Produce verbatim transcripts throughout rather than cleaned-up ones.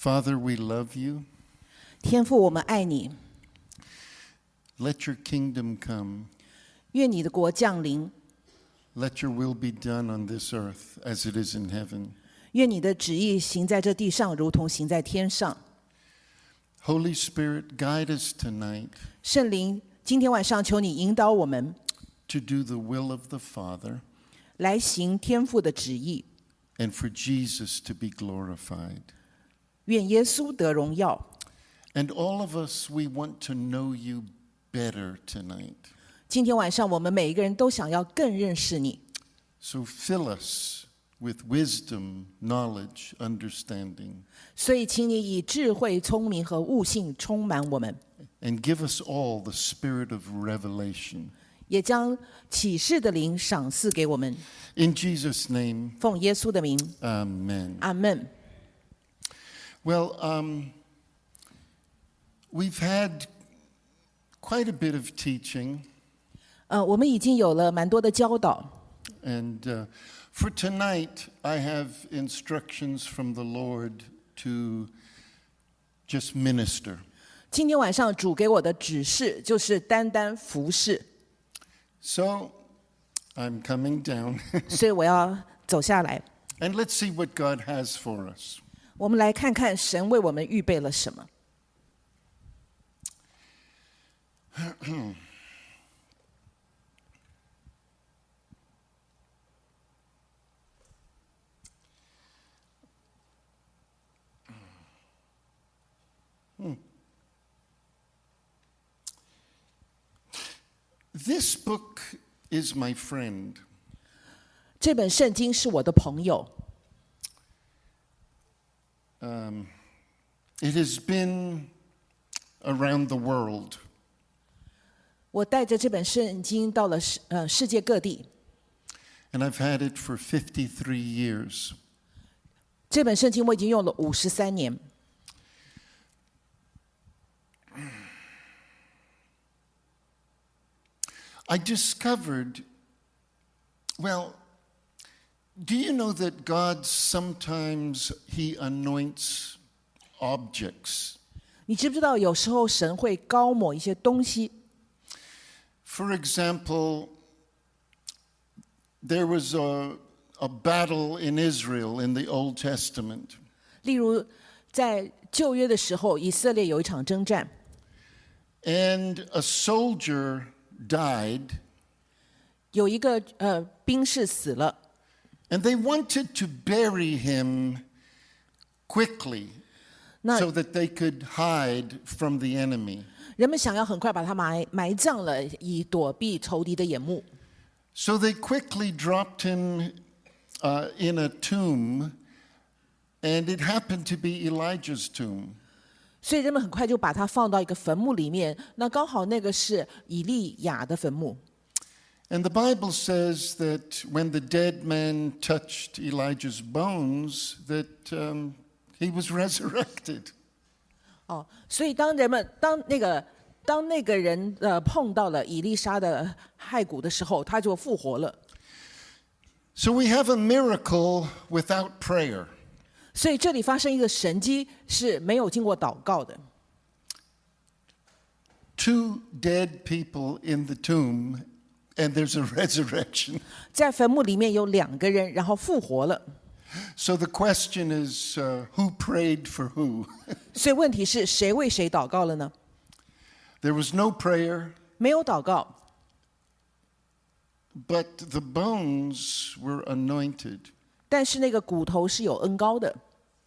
Father, we love you. 天父，我们爱你， Let your kingdom come. 愿你的国降临， Let your will be done on this earth as it is in heaven. 愿你的旨意行在这地上，如同行在天上。 Holy Spirit, guide us tonight 圣灵，今天晚上求你引导我们 to do the will of the Father 来行天父的旨意， and for Jesus to be glorified. 愿耶稣得荣耀。 And all of us, we want to know you better tonight. 今天晚上我们每一个人都想要更认识你， So fill us with wisdom, knowledge, understanding, 所以请你以智慧、聪明和悟性充满我们， and give us all the spirit of revelation. 也将启示的灵赏赐给我们。 In Jesus' name, 奉耶稣的名， amen. 阿门。 Well, um, we've had quite a bit of teaching, 呃，我们已经有了蛮多的教导。 and uh, for tonight, I have instructions from the Lord to just minister. 今天晚上主给我的指示就是单单服侍， So I'm coming down, 所以我要走下来。 and let's see what God has for us. 我们来看看神为我们预备了什么。 This book is my friend. 这本圣经是我的朋友， Um, it has been around the world. 我带着这本圣经到了世呃世界各地。 And I've had it for fifty-three years. 这本圣经我已经用了五十三年。 I discovered, well, do you know that God sometimes he anoints objects? 你知不知道有时候神会高抹一些东西？ For example, there was a, a battle in Israel in the Old Testament. 例如在旧约的时候，以色列有一场征战， And a soldier died, 有一个呃兵士死了， and they wanted to bury him quickly 那 so that they could hide from the enemy. 人们想要很快把他埋埋葬了，以躲避仇敌的眼目。 So they quickly dropped him uh, in a tomb, and it happened to be Elijah's tomb. 所以人们很快就把他放到一个坟墓里面，那刚好那个是以利亚的坟墓。 And the Bible says that when the dead man touched Elijah's bones, that um, he was resurrected. 哦，所以当人们当那个当那个人呃碰到了以利沙的骸骨的时候，他就复活了。 So we have a miracle without prayer. 所以这里发生一个神迹是没有经过祷告的。 Two dead people in the tomb, and there's a resurrection. 在坟墓里面有两个人，然后复活了。 So the question is, uh, who prayed for who? 所以问题是谁为谁祷告了呢？ There was no prayer, 没有祷告， but the bones were anointed. 但是那个骨头是有恩膏的。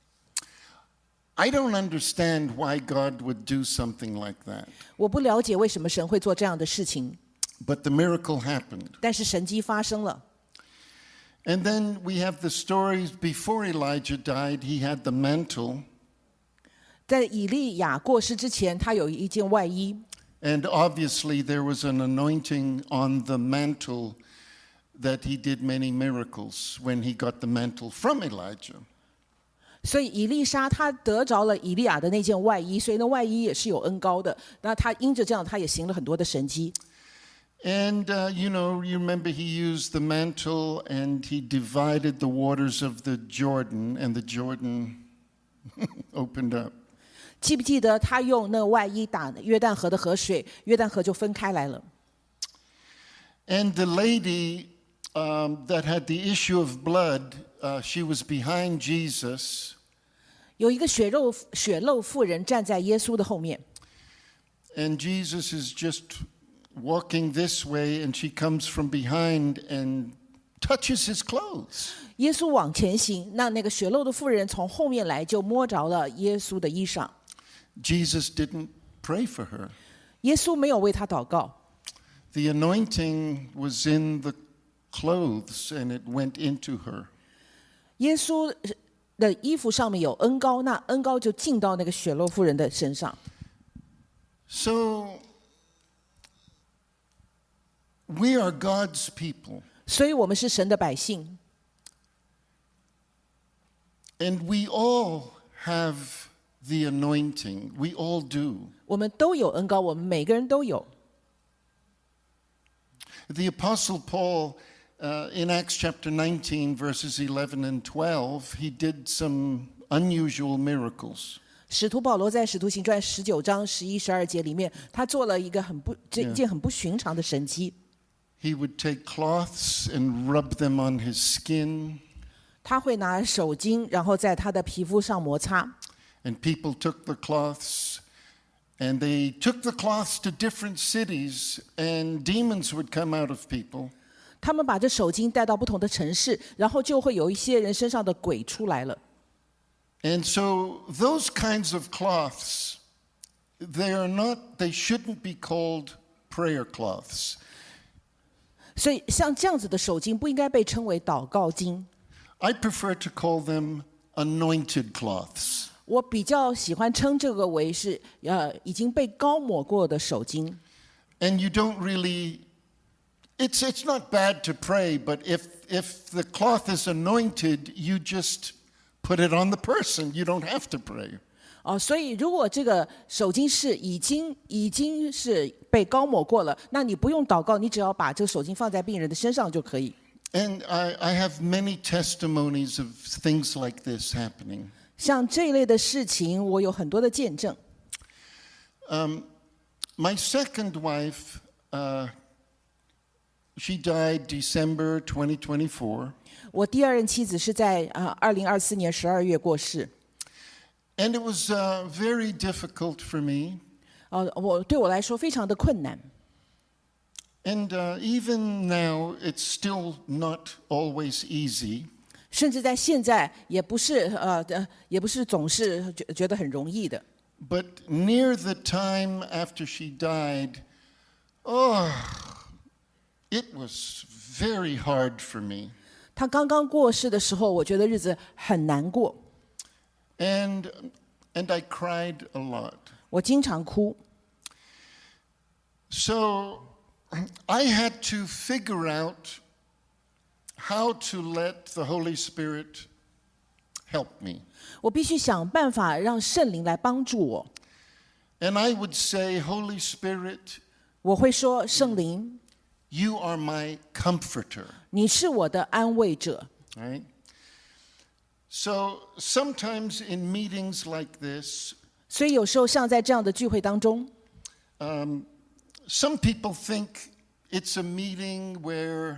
I don't understand why God would do something like that, 我不了解为什么神会做这样的事情， but the miracle happened. 但是神迹发生了。 And then we have the stories before Elijah died, he had the mantle, 在以利亚过世之前，他有一件外衣， and obviously there was an anointing on the mantle that he did many miracles when he got the mantle from Elijah. 所以以利沙他得着了以利亚的那件外衣，所以那外衣也是有恩膏的。那他因着这样，他也行了很多的神迹。 And, uh, you know, you remember he used the mantle and he divided the waters of the Jordan, and the Jordan opened up. 记不记得他用那外衣打约旦河的河水，约旦河就分开来了。 And the lady um, that had the issue of blood, uh, she was behind Jesus. 有一个血肉血漏妇人站在耶稣的后面， And Jesus is just walking this way, and she comes from behind and touches his clothes. 耶稣往前行，那那个血漏的妇人从后面来，就摸着了耶稣的衣裳。 Jesus didn't pray for her. 耶稣没有为他祷告， The anointing was in the clothes, and it went into her. 耶稣的衣服上面有恩膏，那恩膏就进到那个血漏妇人的身上。 So we are God's people. 所以我们是神的百姓， And we all have the anointing. We all do. 我们都有恩膏，我们每个人都有。 The Apostle Paul, uh, in Acts chapter nineteen, verses eleven and twelve, he did some unusual miracles. 使徒保罗在使徒行传十九章十一、十二节里面，他做了一个很不这一件很不寻常的神迹。 He would take cloths and rub them on his skin, 他会拿手巾，然后在他的皮肤上摩擦。 and people took the cloths, and they took the cloths to different cities, and demons would come out of people. 他们把这手巾带到不同的城市，然后就会有一些人身上的鬼出来了。 And so those kinds of cloths, they are not, they shouldn't be called prayer cloths. 所以像这样子的手巾不应该被称为祷告巾， I prefer to call them anointed cloths. 我比较喜欢称这个为是呃已经被膏抹过的手巾。 And you don't really, it's, it's not bad to pray, but if, if the cloth is anointed, you just put it on the person. You don't have to pray. 哦，所以如果这个手巾是已经已经是被膏抹过了，那你不用祷告，你只要把这个手巾放在病人的身上就可以。 And I, I have many testimonies of things like this happening. 像这一类的事情，我有很多的见证。 Um, my second wife, uh, she died December twenty twenty-four. 我第二任妻子是在啊二零二四年十二月过世。 And it was uh, very difficult for me. 呃，我对我来说非常的困难。 And uh, even now, it's still not always easy. 甚至在现在也不是呃呃也不是总是觉觉得很容易的。 But near the time after she died, oh, it was very hard for me. 他刚刚过世的时候，我觉得日子很难过， And, and I cried a lot. 我经常哭。 So I had to figure out how to let the Holy Spirit help me. 我必须想办法让圣灵来帮助我。 And I would say, Holy Spirit, 我会说：“圣灵， you are my comforter. 你是我的安慰者。” Right? So sometimes in meetings like this, 所以有时候像在这样的聚会当中， um, some people think it's a meeting where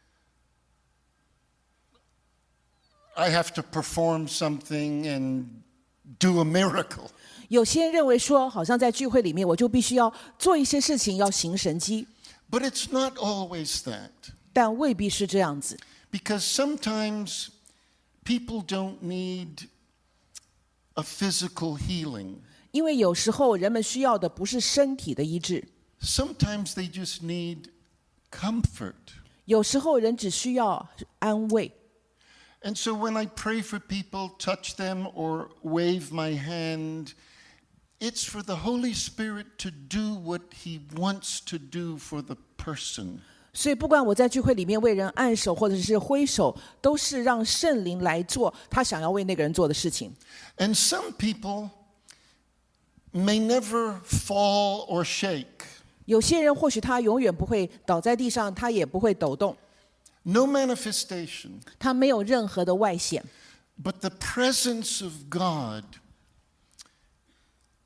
I have to perform something and do a miracle. 有些人认为说，好像在聚会里面，我就必须要做一些事情，要行神迹， But it's not always that. 但未必是这样子。 Because sometimes people don't need a physical healing. 因为有时候人们需要的不是身体的医治， Sometimes they just need comfort. 有时候人只需要安慰。 And so when I pray for people, touch them, or wave my hand, it's for the Holy Spirit to do what He wants to do for the person. 所以不管我在聚会里面为人按手或者是挥手，都是让圣灵来做他想要为那个人做的事情。 And some people may never fall or shake. 有些人或许他永远不会倒在地上，他也不会抖动， No manifestation. 他没有任何的外显， But the presence of God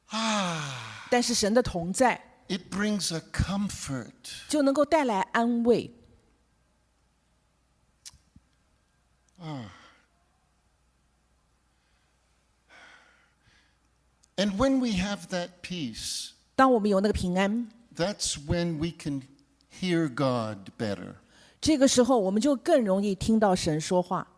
但是神的同在 it brings a comfort. 就能够带来安慰。 And when we have that peace, 当我们有那个平安， that's when we can hear God better. 这个时候我们就更容易听到神说话。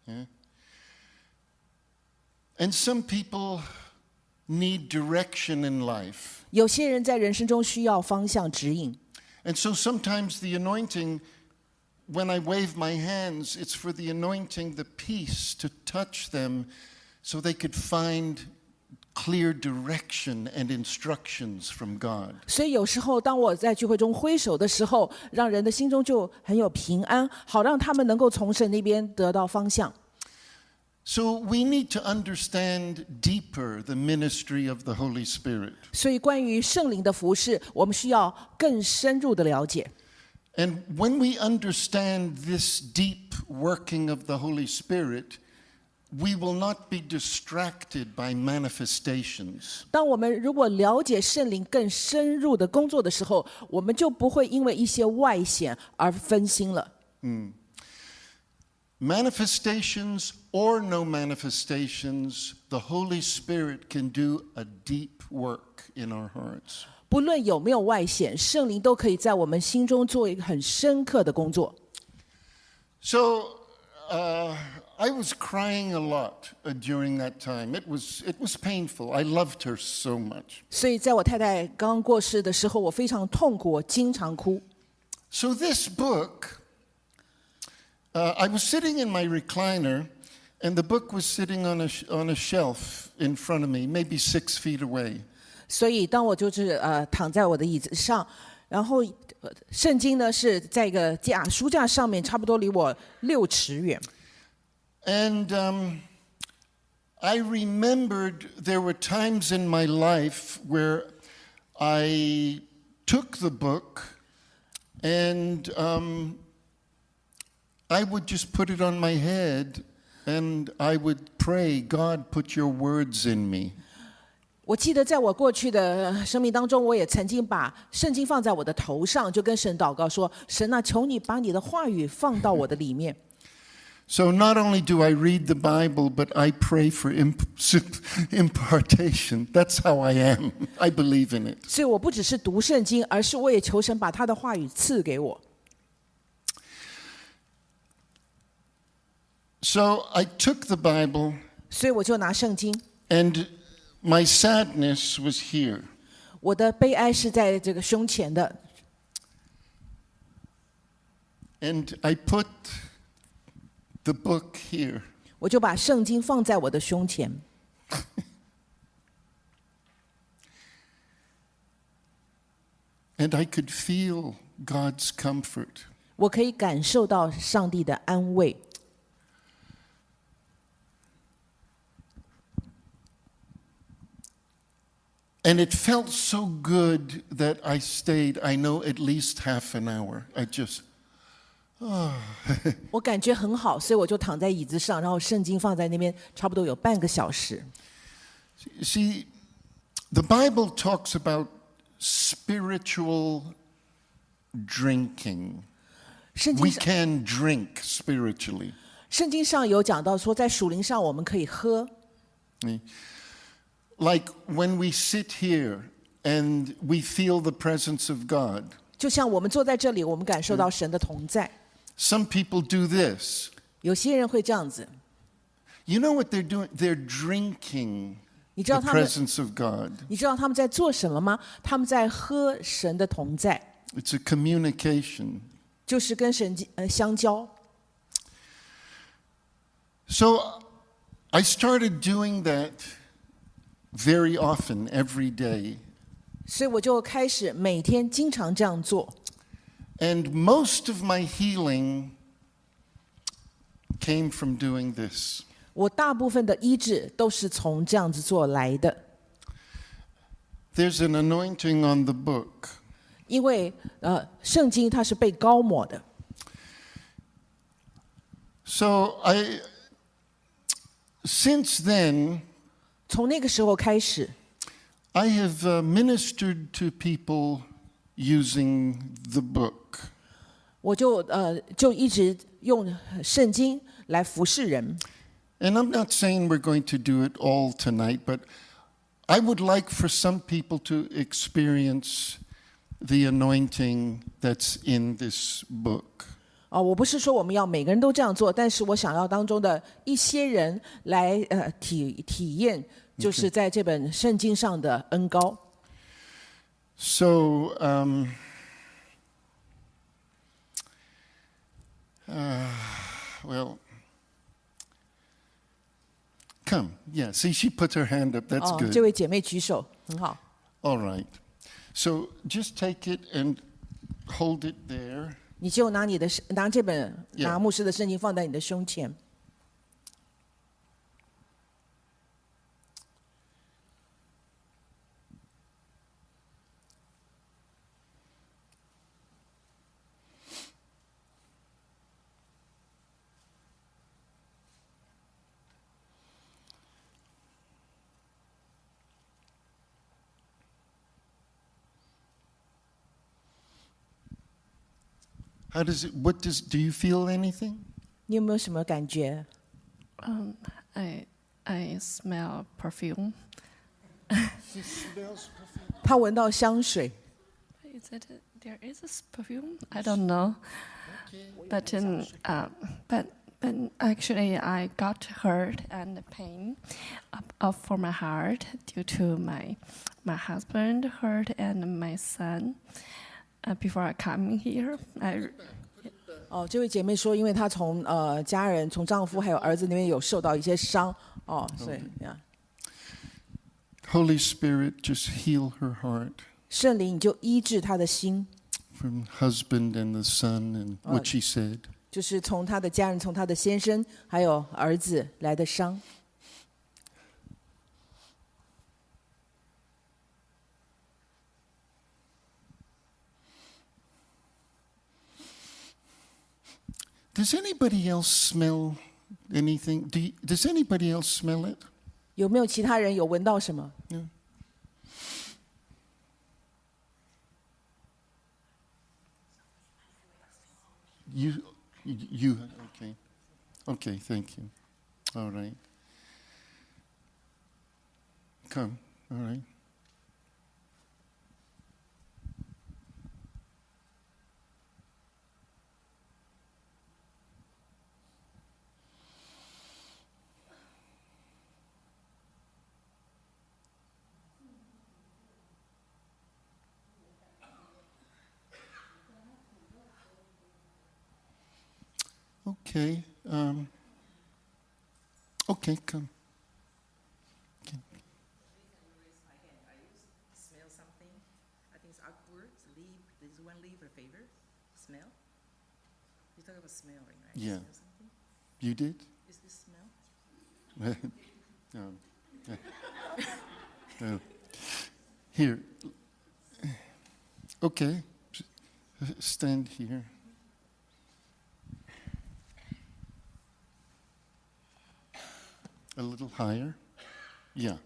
And some people need direction in life. 有些人在人生中需要方向指引， And so sometimes the anointing, when I wave my hands, it's for the anointing, the peace to touch them so they could find clear direction and instructions from God. 所以有时候当我在聚会中挥手的时候，让人的心中就很有平安，好让他们能够从神那边得到方向。 So we need to understand deeper the ministry of the Holy Spirit. 所以关于圣灵的服事，我们需要更深入的了解。 And when we understand this deep working of the Holy Spirit, we will not be distracted by manifestations. 当我们如果了解圣灵更深入的工作的时候，我们就不会因为一些外显而分心了。 Manifestations or no manifestations, the Holy Spirit can do a deep work in our hearts. 不论有没有外显，圣灵都可以在我们心中做一个很深刻的工作。 So uh, I was crying a lot uh, during that time. It was, it was painful. I loved her so much. 所以在我太太刚过世的时候，我非常痛苦，我经常哭。 So this book, uh, I was sitting in my recliner, and the book was sitting on a, sh- on a shelf in front of me, maybe six feet away. 所以当我就是呃躺在我的椅子上，然后、呃、圣经呢是在一个架书架上面，差不多离我六尺远。 And um, I remembered there were times in my life where I took the book and um, I would just put it on my head and I would pray, God, put your words in me. 我记得在我过去的生命当中，我也曾经把圣经放在我的头上，就跟神祷告说：“神啊，求你把你的话语放到我的里面。” So not only do I read the Bible, but I pray for imp- impartation. That's how I am. I believe in it. 所以我不只是读圣经，而是我也求神把他的话语赐给我。 So I took the Bible, 所以我就拿圣经， and my sadness was here. 我的悲哀是在这个胸前的， And I put the book here. 我就把圣经放在我的胸前。 And I could feel God's comfort. 我可以感受到上帝的安慰。 And it felt so good that I stayed, I know, at least half an hour. I just, 我感觉很好，所以我就躺在椅子上，然后圣经放在那边，差不多有半个小时。 see, the Bible talks about spiritual drinking. 圣 We 经上 can drink spiritually. 圣经上有讲到说，在属灵上我们可以喝， Like when we sit here and we feel the presence of God. 就像我们坐在这里，我们感受到神的同在。 Some people do this. 有些人会这样子， You know what they're doing? They're drinking 你知道 the 他们， presence of God. 你知道他们在做什么吗？他们在喝神的同在， It's a communication. 就是跟神呃相交。 So I started doing that very often, every day. 所以我就开始每天经常这样做。 And most of my healing came from doing this. 我大部分的医治都是从这样子做来的， There's an anointing on the book. 因为呃，圣经它是被膏抹的， So I, since then, 从那个时候开始， I have uh, ministered to people using the book. 我就呃就一直用圣经来服侍人。 And I'm not saying we're going to do it all tonight, but I would like for some people to experience the anointing that's in this book. 哦，我不是说我们要每个人都这样做，但是我想要当中的一些人来呃体体验，就是在这本圣经上的恩膏。 So, um, uh, well, come. Yeah, see, she put her hand up. That's 哦， good. 这位姐妹举手，很好。 All right. So just take it and hold it there. 你就拿你的拿这本 Yeah. 拿牧师的圣经放在你的胸前。 How does it, what does, do you feel anything? 你有没有什么感觉？ Um, I I smell perfume. She smells perfume. 他闻到香水。 Is it there is a perfume? I don't know. But um, uh, but but actually, I got hurt and pain up, up for my heart due to my my husband hurt and my son. Uh, before I come here, I 哦，这位姐妹说，因为她从呃家人、从丈夫还有儿子那边有受到一些伤，哦，所以呀， Holy Spirit, just heal her heart 圣灵你就医治她的心， from husband and the son and what she said. 就是从她的家人、从她的先生还有儿子来的伤。 Does anybody else smell anything? Do you, does anybody else smell it? 有没有其他人有闻到什么？ You, you, okay. Okay, thank you. All right. Come, all right. Okay. Um, okay, come. Okay. Smell something. I think it's awkward. Leave. There's one leave a favor. Smell. You talk about smell, right? Yeah. Smell something. You did? Is this smell? No. No. Here. Okay. Stand here. A little higher. Yeah.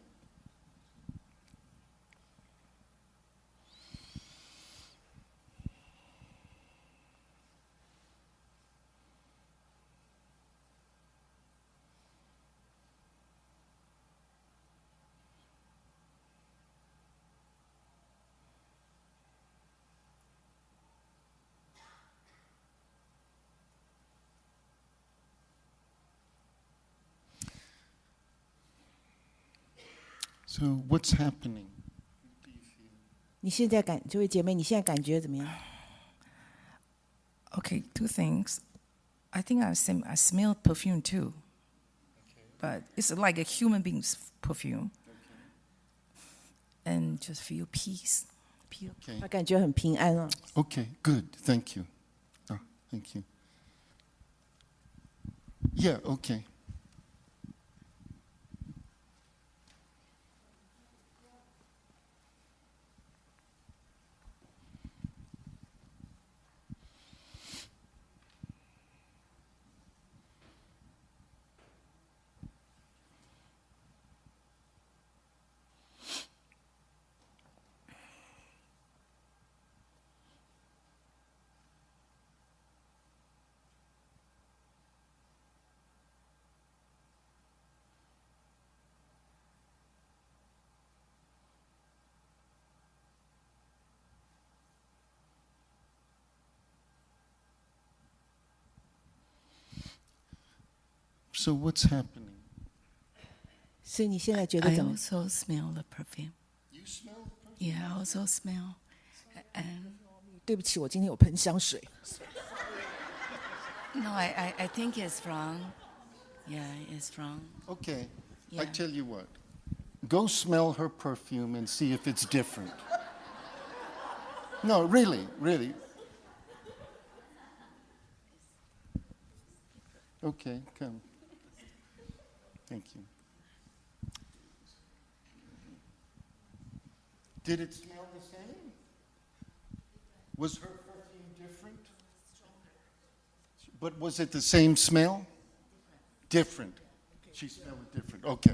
So what's happening? 你现在感，这位姐妹，你现在感觉怎么样？ Okay, two things. I think I, sm- I smell perfume too. But it's like a human being's perfume. And just feel peace. Feel Okay. 她感觉很平安啊。 Okay, good. Thank you. Oh, thank you. Yeah, okay. So what's happening? 所以你现在觉得 I 怎么？ also smell the perfume. You smell the perfume? Yeah, I also smell. And 对不起，我今天有喷香水。 no, I, I, I think it's from. Yeah, it's from. Okay, I Yeah. tell you what. Go smell her perfume and see if it's different. No, really, really. Okay, come. Thank you. Did it smell the same? Was her perfume different? But was it the same smell? Different. She smelled it different. Okay.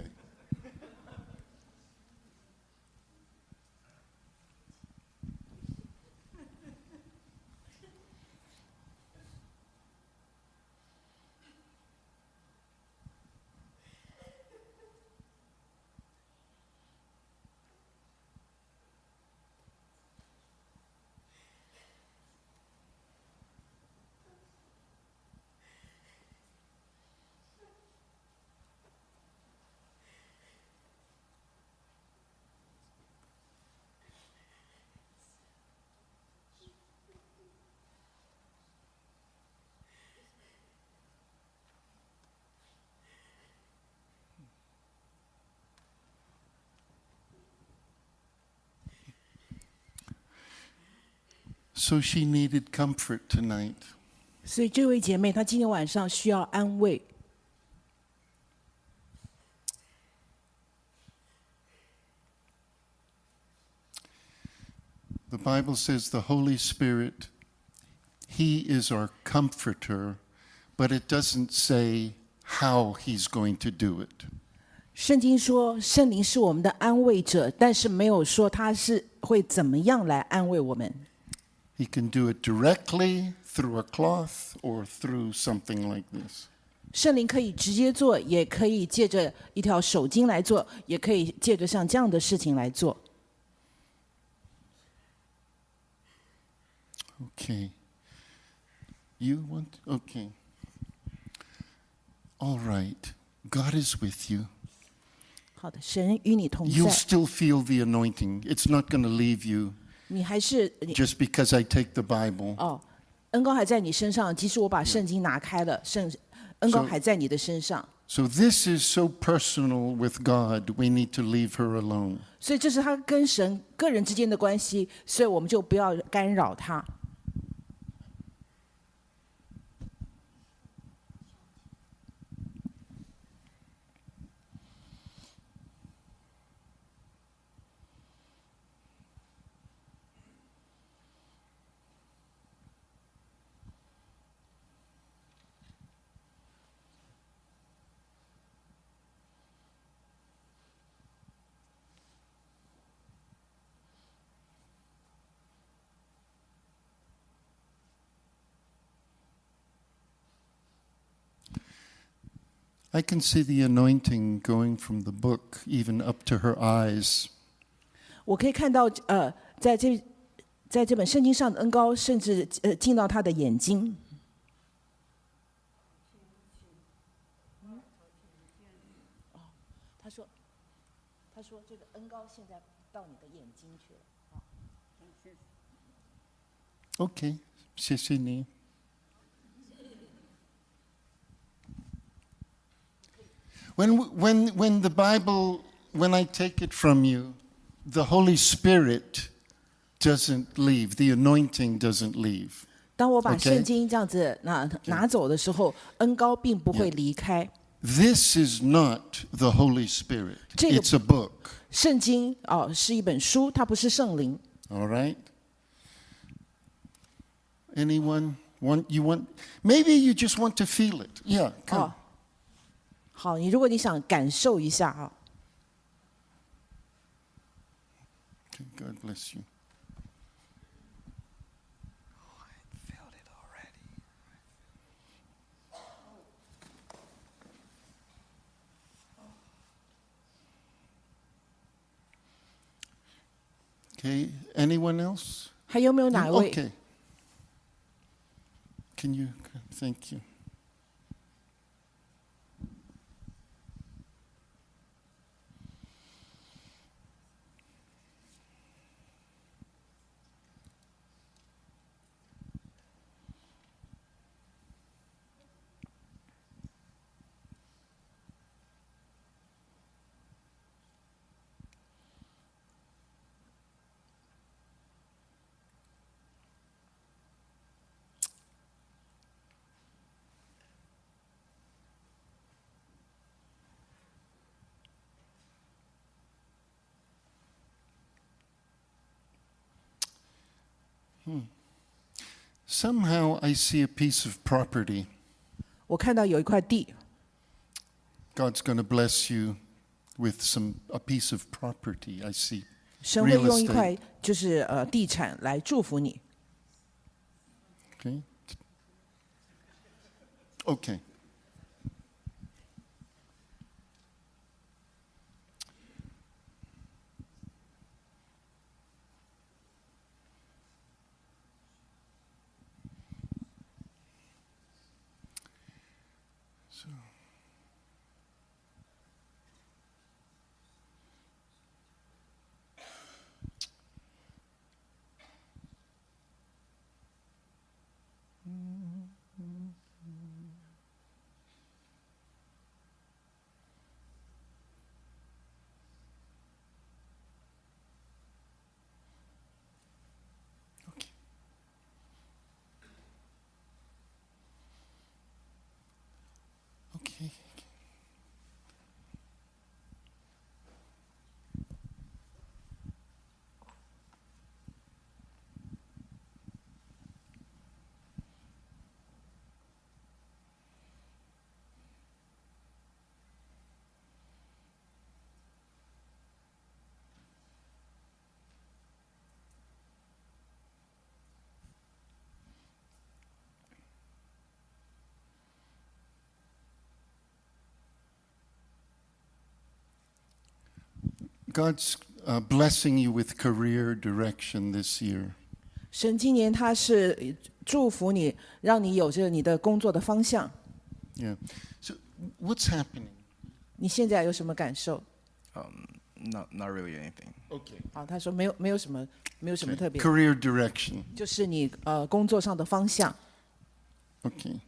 So she needed comfort tonight. 所以这位姐妹她今天晚上需要安慰。 The Bible says the Holy Spirit, He is our comforter, but it doesn't say how He's going to do it. 圣经说圣灵是我们的安慰者，但是没有说他是会怎么样来安慰我们。 He can do it directly through a cloth or through something like this. 圣灵可以直接做，也可以借着一条手巾来做，也可以借着像这样的事情来做。 Okay. You want? Okay. All right. God is with you. 好的，神与你同 You'll 在， still feel the anointing. It's not going to leave you 你还是你 just because I take the Bible. 哦，恩膏还在你身上，即使我把圣经拿开了，圣恩膏 So- 还在你的身上。 So this is so personal with God, we need to leave her alone. 所以这是他跟神个人之间的关系，所以我们就不要干扰他。 I can see the anointing going from the book even up to her eyes. 我可以看到，呃，在这在这本圣经上的恩膏，甚至呃进到他的眼睛。哦，他说，他说这个恩膏现在到你的眼睛去了。 Okay, 谢谢你. When, when, when the Bible, when I take it from you, the Holy Spirit doesn't leave, the anointing doesn't leave. 当我把 Okay. 圣经这样子拿拿走的时候，恩膏并不会离开。 This is not the Holy Spirit. 这个- It's a book. 圣经哦是一本书，它不是圣灵。 All right? Anyone want you want maybe you just want to feel it. Yeah, come. 哦，好，你如果你想感受一下啊， Okay, God bless you. I felt it already. Okay, anyone else? 还有没有哪位？ Okay. Can you thank you. Somehow I see a piece of property. 我看到有一块地， God's going to bless you with some a piece of property. I see. 神会 Real 用一 estate. 块就是呃地产来祝福你。 Okay. Okay. So. Okay. Okay. God's uh, blessing you with career direction this year. 神今年他是祝福你，让你有着你的工作的方向。 Yeah. So what's happening? 你现在有什么感受？ Um, not not really anything. Okay. 好，他说没有没有什么没有什么特别， Career direction. 就是你呃工作上的方向。 Okay.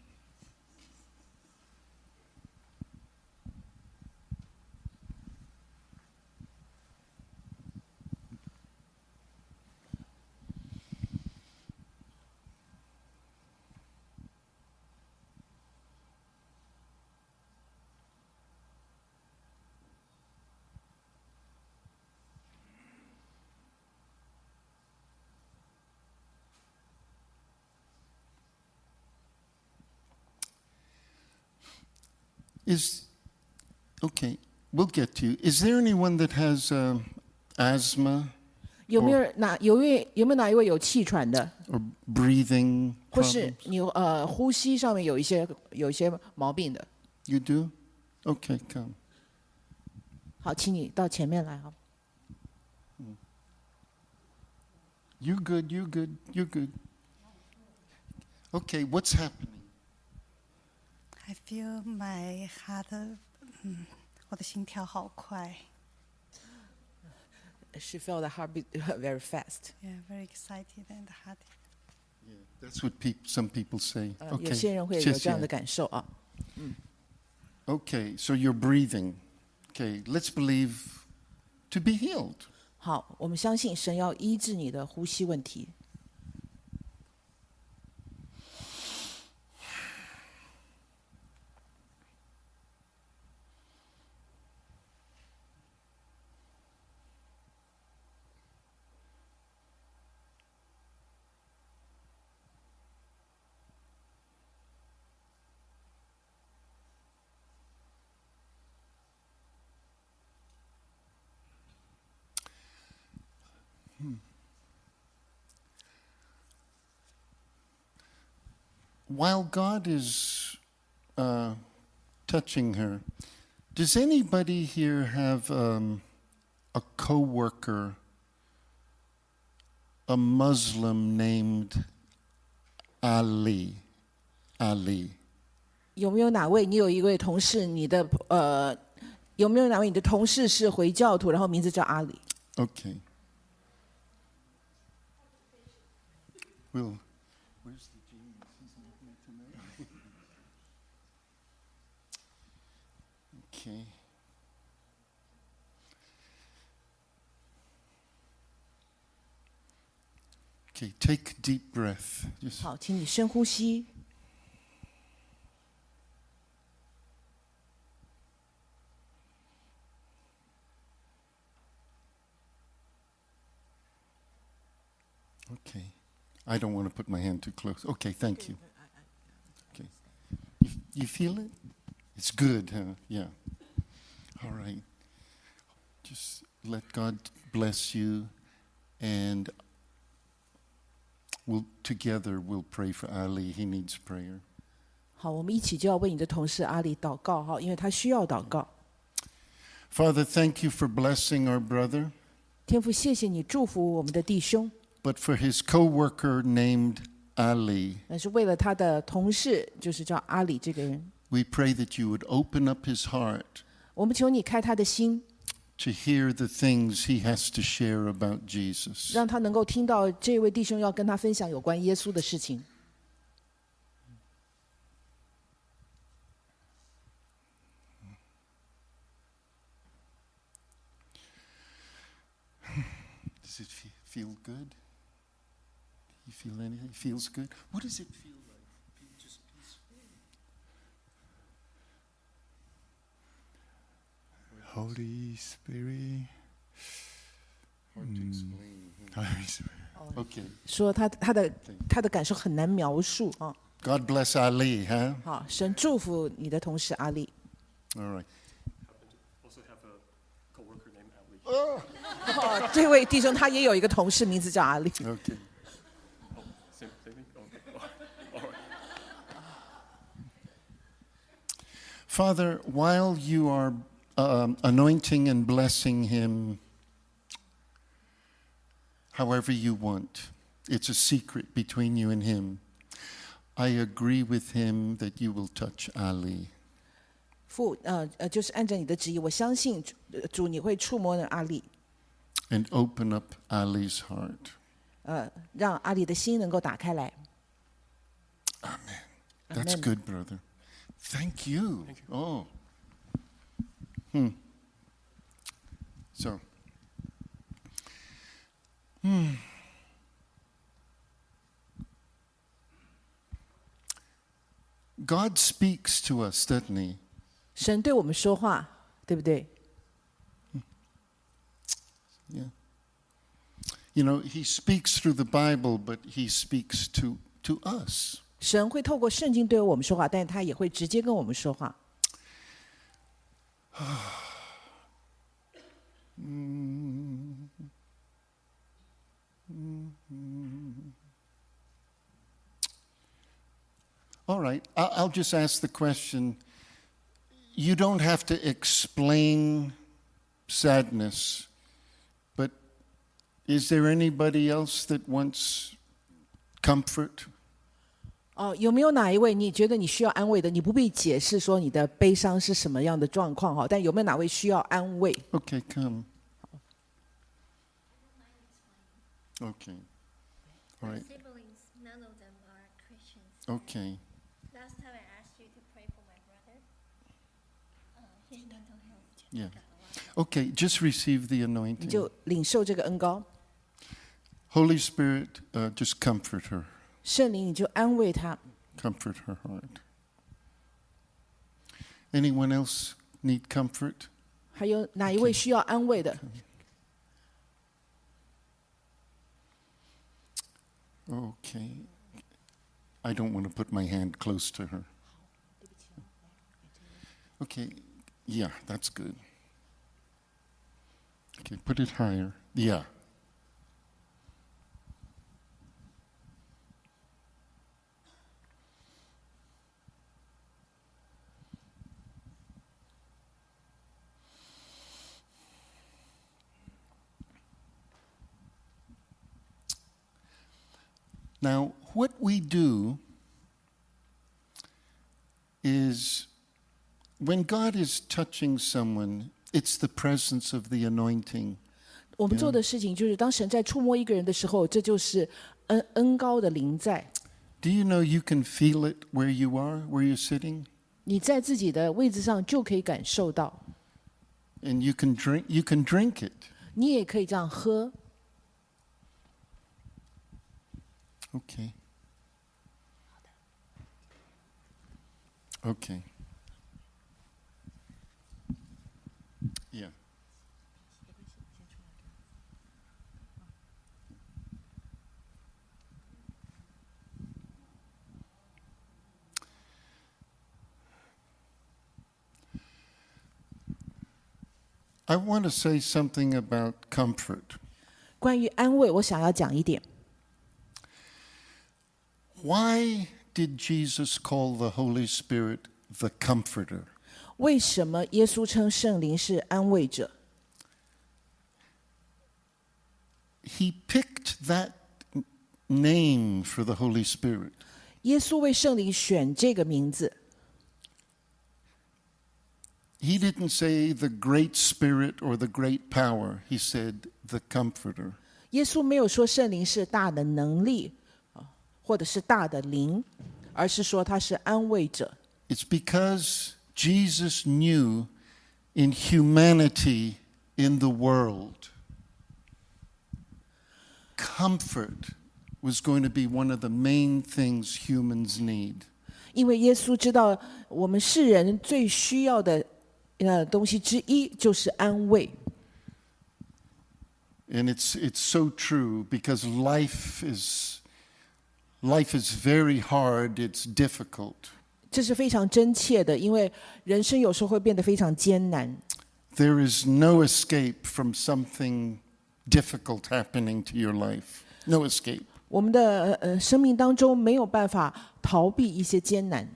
Is okay. We'll get to you. Is there anyone that has uh, asthma 有没有哪有位有没有哪一位有气喘的， or breathing 或是 problems? 你呃呼吸上面有一些有一些毛病的？ You do? Okay, come. 好，请你到前面来哈。 You're good. You're good. You're good. Okay, what's happening? I feel my heart，嗯，我的心跳好快 She felt the heartbeat very fast。 ，yeah, very excited and happy. Yeah, that's what peop- some people say. 呃， Okay. 有些人会有这样的谢谢。 感受啊。 Okay, so you're breathing. Okay, let's believe to be healed. 好，我们相信神要医治你的呼吸问题。 While God is uh, touching her, does anybody here have um, a coworker, a Muslim named Ali? Ali. 有没有哪位你有一位同事，你的呃，有没有哪位你的同事是回教徒，然后名字叫阿里？ Okay. Will, where's the genius? He's not here tonight. Okay. Okay, take a deep breath. Just 好，请你深呼吸。 okay. I don't want to put my hand too close. Okay, thank you. Okay. You, you feel it? It's good, huh? Yeah. All right. Just let God bless you, and we'll together we'll pray for Ali. He needs prayer. 好，我们一起就要为你的同事阿里祷告哈，因为他需要祷告。 Father, thank you for blessing our brother. 天父，谢谢你祝福我们的弟兄。 But for his co-worker named Ali, 但是为了他的同事，就是叫阿里这个人， we pray that you would open up his heart 我们求你开他的心， to hear the things he has to share about Jesus. 让他能够听到这位弟兄要跟他分享有关耶稣的事情。 Does it fe- feel good? Do you feel anything? Feels good? What does it feel like? Feel just peaceful? Holy Spirit. Hard to explain. Holy Spirit. Okay. 说他他的他的感受很难描述啊。 God bless Ali, huh? 好，神祝福你的同事阿里。 All right. Also have a coworker named Ali. Oh, 哦，这位弟兄他也有一个同事，名字叫阿里。 okay. Oh, same, same thing? Oh, oh, all right. Father, while you are um, anointing and blessing him however you want, it's a secret between you and him. I agree with him that you will touch Ali. 父，呃呃，就是按照你的旨意，我相信主呃主你会触摸那阿里， And open up Ali's heart. 呃，让阿里的心能够打开来。 That's Amen. good, brother. Thank you. Oh. Hmm. So. Hmm. God speaks to us, doesn't he? 神对我们说话，对不对？ Yeah. You know, he speaks through the Bible, but he speaks to, to us. 神会透过圣经对我们说话，但是他也会直接跟我们说话。 All right, I- I'll just ask the question. You don't have to explain sadness, but is there anybody else that wants comfort? 哦，有没有哪一位你觉得你需要安慰的？你不必解释说你的悲伤是什么样的状况哈，但有没有哪位需要安慰？ Okay, come. Okay. All right. Siblings, none of them are Christians. Okay. Last time I asked you to pray for my brother. Uh, his mental health. Yeah. Okay, just receive the 你 anointing. 就领受这个恩膏， Holy Spirit, uh, just comfort her. 圣灵你就安慰他。 Comfort her heart. Anyone else need comfort? 还有哪一位需要安慰的？ Okay. I don't want to put my hand close to her. Okay. Yeah, that's good. Okay, put it higher. Yeah. Now, what we do is when God is touching someone, it's the presence of the anointing. 我们做的事情就是，当神在触摸一个人的时候，这就是恩恩高的临在。 Do you know you can feel it where you are, where you're sitting? 你在自己的位置上就可以感受到， And you can drink you can drink it. 你也可以这样喝。 Okay. Okay. Yeah. I want to say something about comfort. 关于安慰，我想要讲一点。 Why did Jesus call the Holy Spirit the Comforter? 为什么耶稣称圣灵是安慰者？ He picked that name for the Holy Spirit. 耶稣为圣灵选这个名字。 He didn't say the great spirit or the great power. He said the Comforter. 耶稣没有说圣灵是大的能力，或者是大的灵，而是说他是安慰者。 It's because Jesus knew in humanity, in the world, comfort was going to be one of the main things humans need. 因为耶稣知道我们世人最需要的呃东西之一就是安慰。 And it's it's so true because life is life is very hard, it's difficult. 这是非常真切的，因为人生有时候会变得非常艰难。 There is no escape from something difficult happening to your life. No escape. 我们的呃生命当中没有办法逃避一些艰难。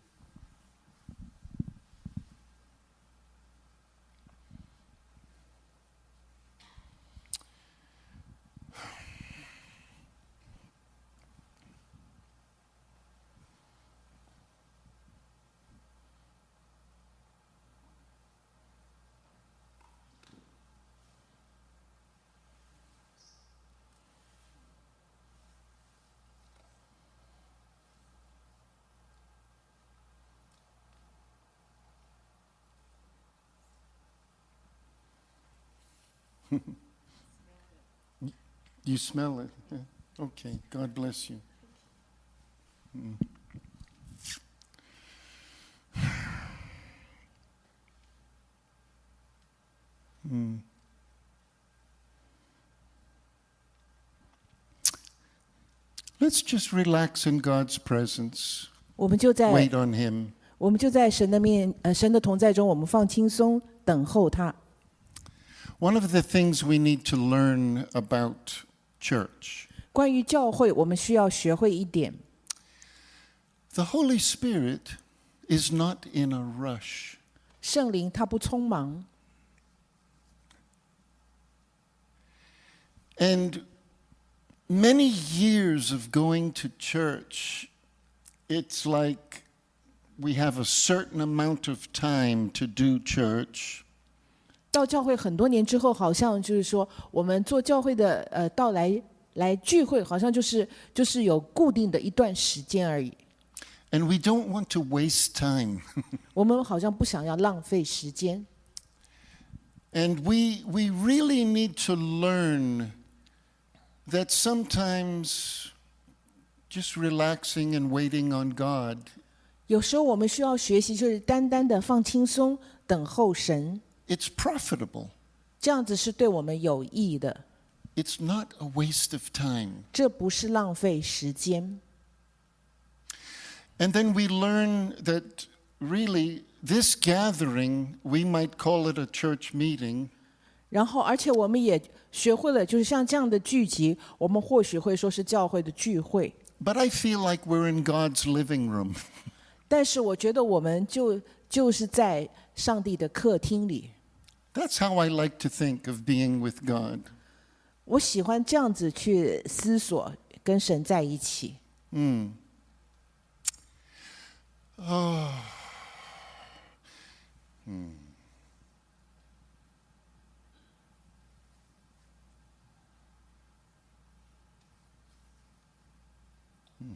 You smell it? Yeah. Okay, God bless you. Mm. Mm. Let's just relax in God's presence. 我们就在 Wait on Him. 我们就在神的面呃神的同在中，我们放轻松，等候他。 One of the things we need to learn about church. 关于教会，我们需要学会一点。 The Holy Spirit is not in a rush. 圣灵他不匆忙， And many years of going to church, it's like we have a certain amount of time to do church. 到教会很多年之后，好像就是说，我们做教会的呃到来来聚会，好像就是就是有固定的一段时间而已。 And we don't want to waste time. 我们好像不想要浪费时间。 And we we really need to learn that sometimes just relaxing and waiting on God. 有时候我们需要学习，就是单单的放轻松，等候神。 It's profitable. 这样子是对我们有益的， It's not a waste of time. 这不是浪费时间。 And then we learn that really this gathering, we might call it a church meeting. 然后，而且我们也学会了，就是像这样的聚集，我们或许会说是教会的聚会。 But I feel like we're in God's living room. 但是我觉得我们就就是在上帝的客厅里。 That's how I like to think of being with God. 我喜欢这样子去思索，跟神在一起。 Mm. Oh. Hmm. Hmm.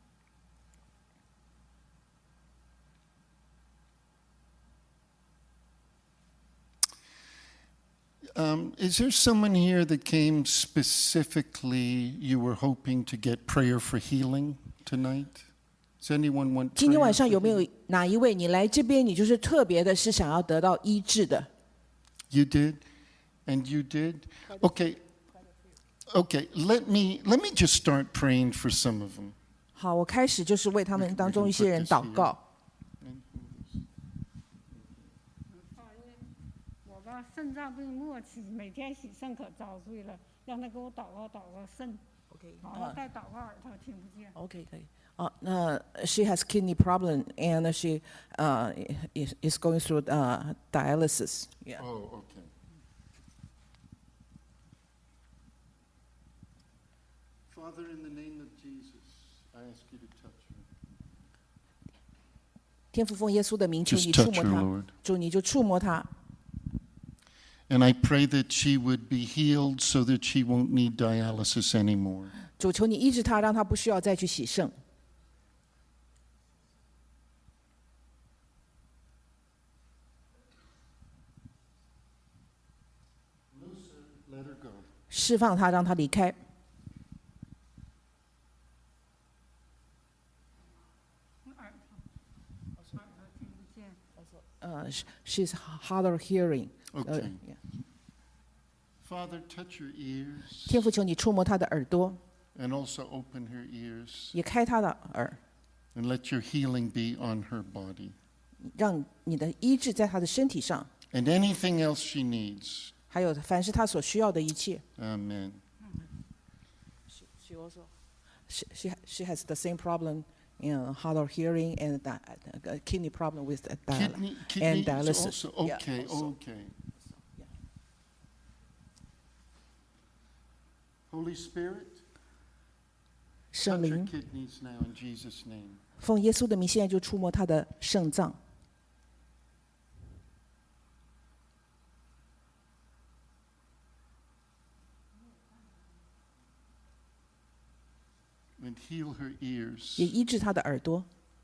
Um, is there someone here that came specifically, you were hoping to get prayer for healing tonight? Does anyone want 今天 prayer 晚上 for 有没有 healing? 哪一位你来这边，你就是特别的是想要得到医治的？ You did? And you did? Okay. Okay, let me let me just start praying for some of them. 好，我开始就是为他们当中一些人祷告。 我吧， 他肾脏病末期，每天洗肾可遭罪了，让他给我祷告祷告肾。 OK， 好了，带祷告耳他听不见。 OK， 可以。哦，那 she has kidney problem and she uh is is going through uh dialysis. Yeah. Oh, okay. Father, in the name of Jesus, I ask you to touch her. 天父奉耶稣的名求 Just 你触 touch 摸 her, 他 Lord.， 主你就触摸他。 And I pray that she would be healed so that she won't need dialysis anymore. 主求你医治他，让他不需要再去洗肾。 Let her go. 释放他，让他离开。 耳朵，耳朵听不见。 呃、uh, she's hard of hearing. Okay. Uh, yeah. Father, touch her ears 天父求你触摸他的耳朵， and also open her ears 也开他的耳， and let your healing be on her body. 让你的医治在他的身体上， And anything else she needs. 还有凡是他所需要的一切。 Amen. She, she also, she, she she has the same problem, you know, hard of hearing and di- uh, kidney problem with the dial- Kidney, and kidney is dialysis. also Yeah, okay, also. okay. Yeah. Holy Spirit, 圣 touch her 灵 kidneys now in Jesus' name. 奉耶稣的名，现在就触摸他的肾脏。 And heal her ears. 也医治他的耳朵。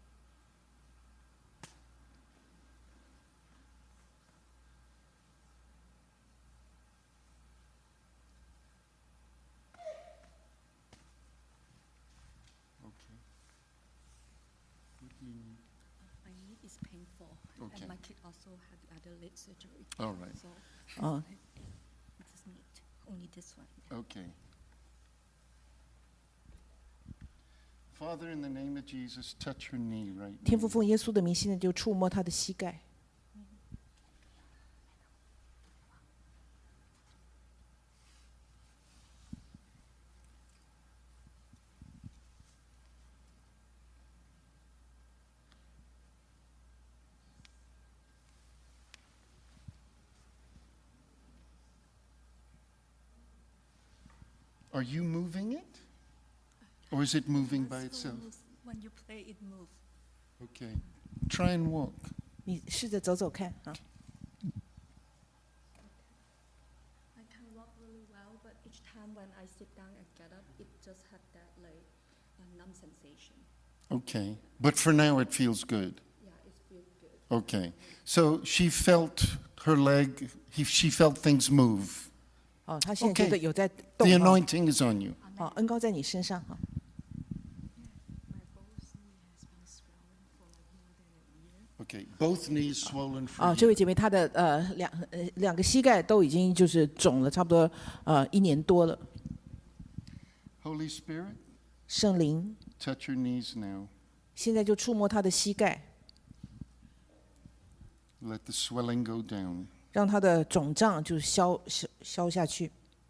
Okay. What do you need? My knee is painful, Okay. and my kid also had other leg surgery. All right. So 啊， this is neat. Only this one. Okay. Father, in the name of Jesus, touch her knee right 天父 now. 奉耶稣的名，现在就触摸他的膝盖。 Are you moving it? Or is it moving by It itself? moves. When you play, it moves. Okay. Try and walk. 你试着走走看啊。 I can walk really well, but each time when I sit down and get up, it just had that like a numb sensation. Okay. But for now, it feels good. Yeah, it feels good. Okay. So she felt her leg, he, she felt things move. 哦，他现在觉得 Okay. 有在 The 动啊。 anointing is on you. 哦，恩高在你身上啊。 My both knee has been swelling for like more than a year. Okay. Both knees swollen for 啊， you. 这位姐妹，她的呃两呃两个膝盖都已经就是肿了，差不多呃一年多了。 Holy Spirit, 圣灵 touch her knees now. 现在就触摸她的膝盖， Let the swelling go down. 让她的肿胀就消消消下去。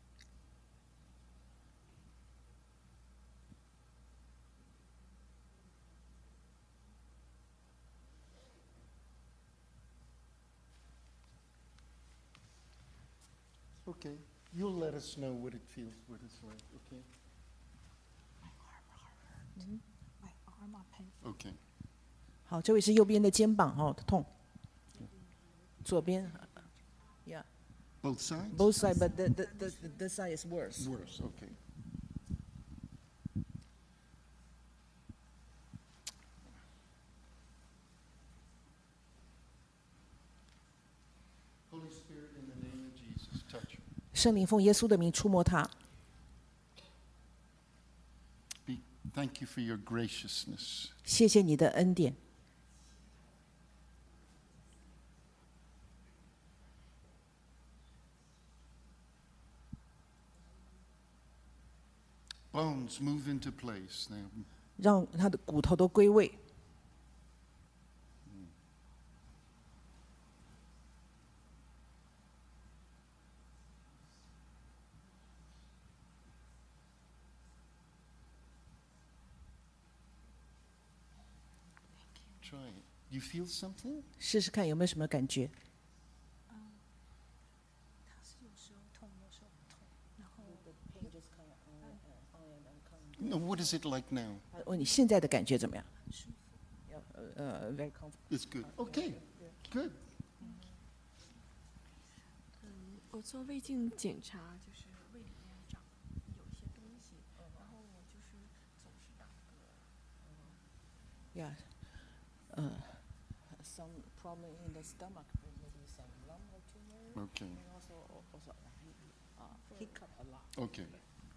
Okay. You'll let us know what it feels, what it's like, okay? My arm are painful. Okay. 好，这位是右边的肩膀哦痛，左边 ，yeah, Both sides? both side, but the the the the side is worse. Worse, okay. Holy Spirit, in the name of Jesus, touch her. 圣灵奉耶稣的名触摸她， Be, thank you for your graciousness. 谢谢你的恩典。 Bones move into place now. 让她的骨头都归位。 Holy Try it. You feel something? 试试看有没有什么感觉？ 它是有时候痛，有时候不痛，然后 No, what is it like now? 问你现在的感觉怎么样？呃，very comfortable。 It's good. Okay, good. 嗯，我做胃镜检查，就是胃里面长有一些东西，然后我就是总是打嗝。 Yeah. 呃、some problem in the stomach, maybe some lump or tumor. Okay. And also, also, uh, hiccup a lot. Okay.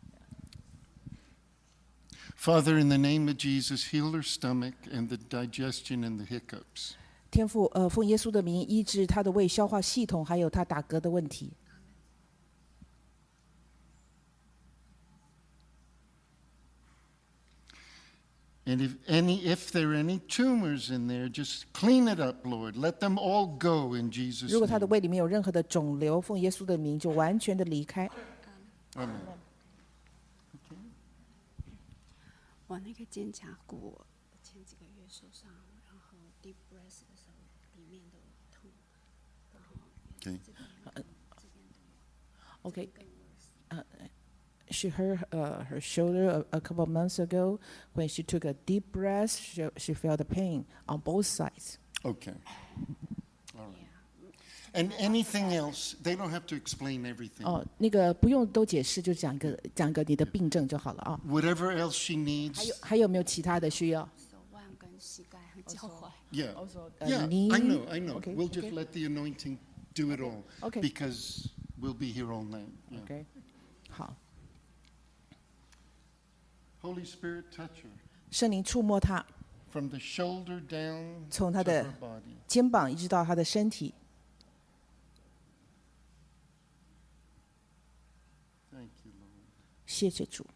Father, in the name of Jesus, heal her stomach and the digestion and the hiccups. 天父，呃，奉耶稣的名医治他的胃消化系统，还有他打嗝的问题。 And if any, if there are any tumors in there, just clean it up, Lord. Let them all go in Jesus' 如果他的 name. 胃里面有任何的肿瘤，奉耶稣的名就完全的离开。 Amen. 我那个肩胛骨前几个月受伤，然后 deep breath 的时候里面都痛，然后 Okay. 这边这边都有。 Okay. Uh, she hurt uh, her shoulder a, a couple of months ago. When she took a deep breath, she, she felt the pain on both sides. Okay. All right. And anything else, they don't have to explain everything. 哦，那个不用都解释，就讲一个讲个你的病症就好了啊。 Whatever else she 还 needs. 有还有没有其他的需要？ 手腕跟膝盖很脚踝。 Yeah. Also, uh, Yeah, knee. I know, I know. Okay, We'll just okay. let the anointing do it all. Okay. Because we'll be here all night. Yeah. OK， 好， Holy Spirit, touch her 圣灵触摸他， from the shoulder down 从 to 他的 her body. 肩膀一直到他的身体。 Thank you, Lord. 谢谢主。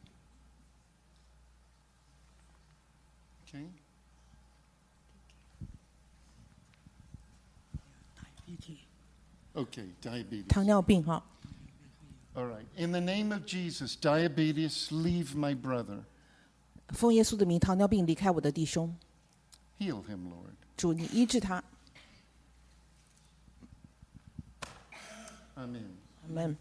Okay? Okay, diabetes. 糖尿病哈， All right. In the name of Jesus, diabetes, leave my brother. 奉耶稣的名，糖尿病离开我的弟兄， Heal him, Lord. 主你医治他。 Amen. Amen.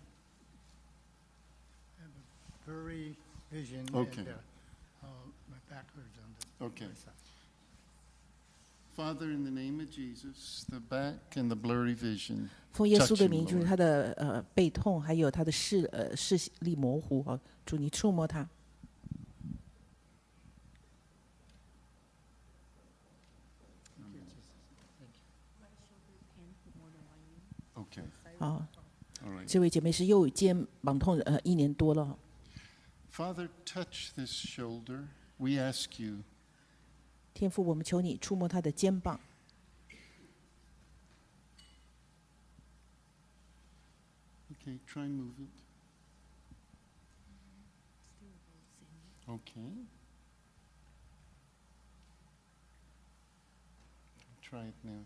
Blurry vision. Okay. And, uh, uh, my back hurts on the Okay. right side. Father, in the name of Jesus, the back and the blurry vision. 奉耶稣 Touch 的 him, 名，就是 Lord. 他的呃背痛，还有他的视呃视力模糊啊，主你触摸他。 Okay. 好， All right. 这位姐妹是右肩膀痛呃一年多了。 Father, touch this shoulder. We ask you. 天父，我们求你触摸他的肩膀。 Okay, try and move it. Okay. Try it now.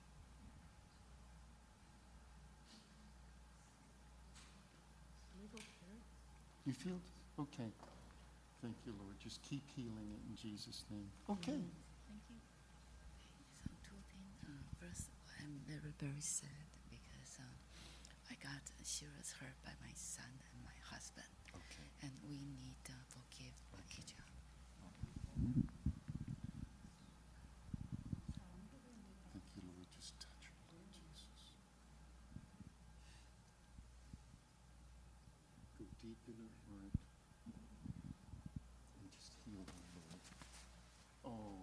You feel it? Okay. Thank you, Lord. Just keep healing it in Jesus' name. Okay. Thank you. Some two things. Uh, first, I'm very, very sad because uh, I got serious hurt by my son and my husband. Okay. And we need to uh, forgive each other. Thank you, Lord. Just touch her, Lord Jesus. Go deep in her heart and just heal her, Lord. Oh.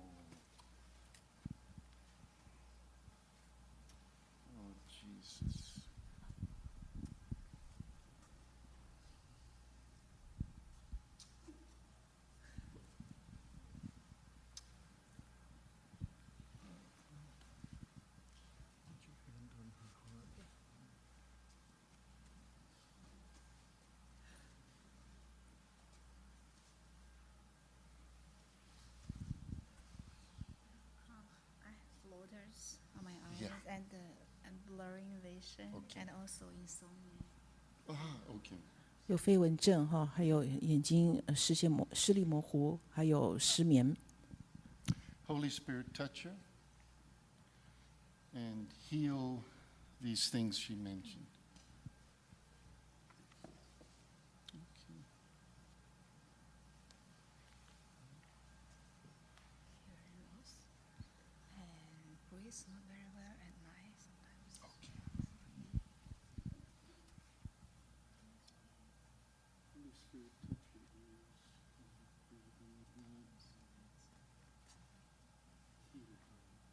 Oh, Jesus. Put your hand on her heart. I have floaters on my eyes Yeah. and uh, and blurring vision Okay. and also insomnia. Ah, okay. 有飞蚊症哈，还有眼睛呃视线模视力模糊，还有失眠。 Holy Spirit, touch her. and heal these things she mentioned. Okay. Hearing loss and breathe not very well at night sometimes. Okay. Holy Spirit, touch your ears. Heal her.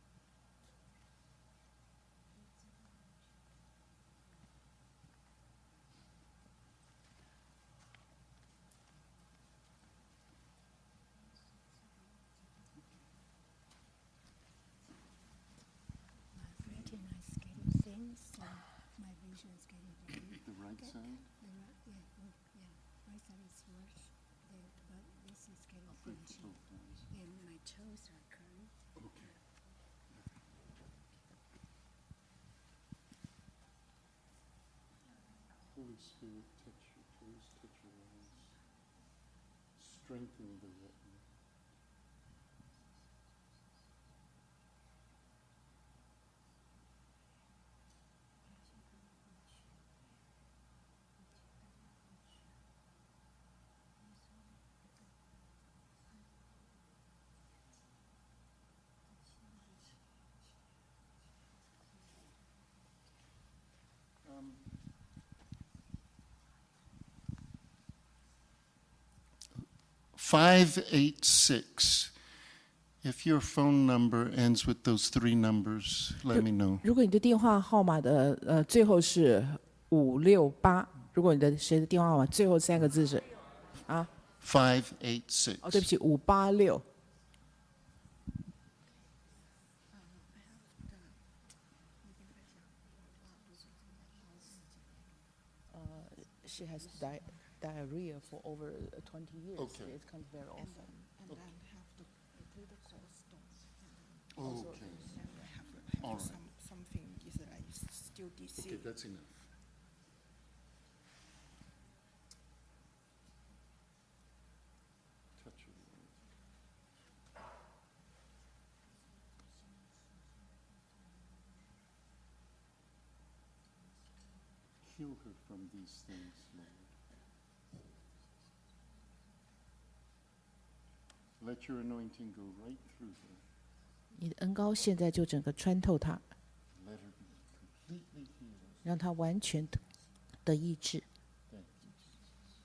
My retina is getting thin, so my vision is getting very The right good. side? The right, yeah, oh, yeah, right side is worse, the, but this is getting I'll put thin. both hands. And my toes are curved. Okay. Holy Spirit, touch your toes, touch your eyes. Strengthen the retina. Um, five eight six. If your phone number ends with those three numbers, let me know. 如果你的电话号码的呃最后是五六八，如果你的谁的电话号码最后三个字是啊 five eight six. 哦，对不起，五八六。She has di diarrhea for over twenty years. Okay. It comes very often. And then have to do the gallstones. Okay. Have, All have right. some, something is like still Okay, disease. that's enough. Touch your Lord. Heal her from these things, Lord. Let your anointing go right through her. 你的恩膏现在就整个穿透她， Let her be completely healed. 让她完全的的医治。 Thank you, Jesus.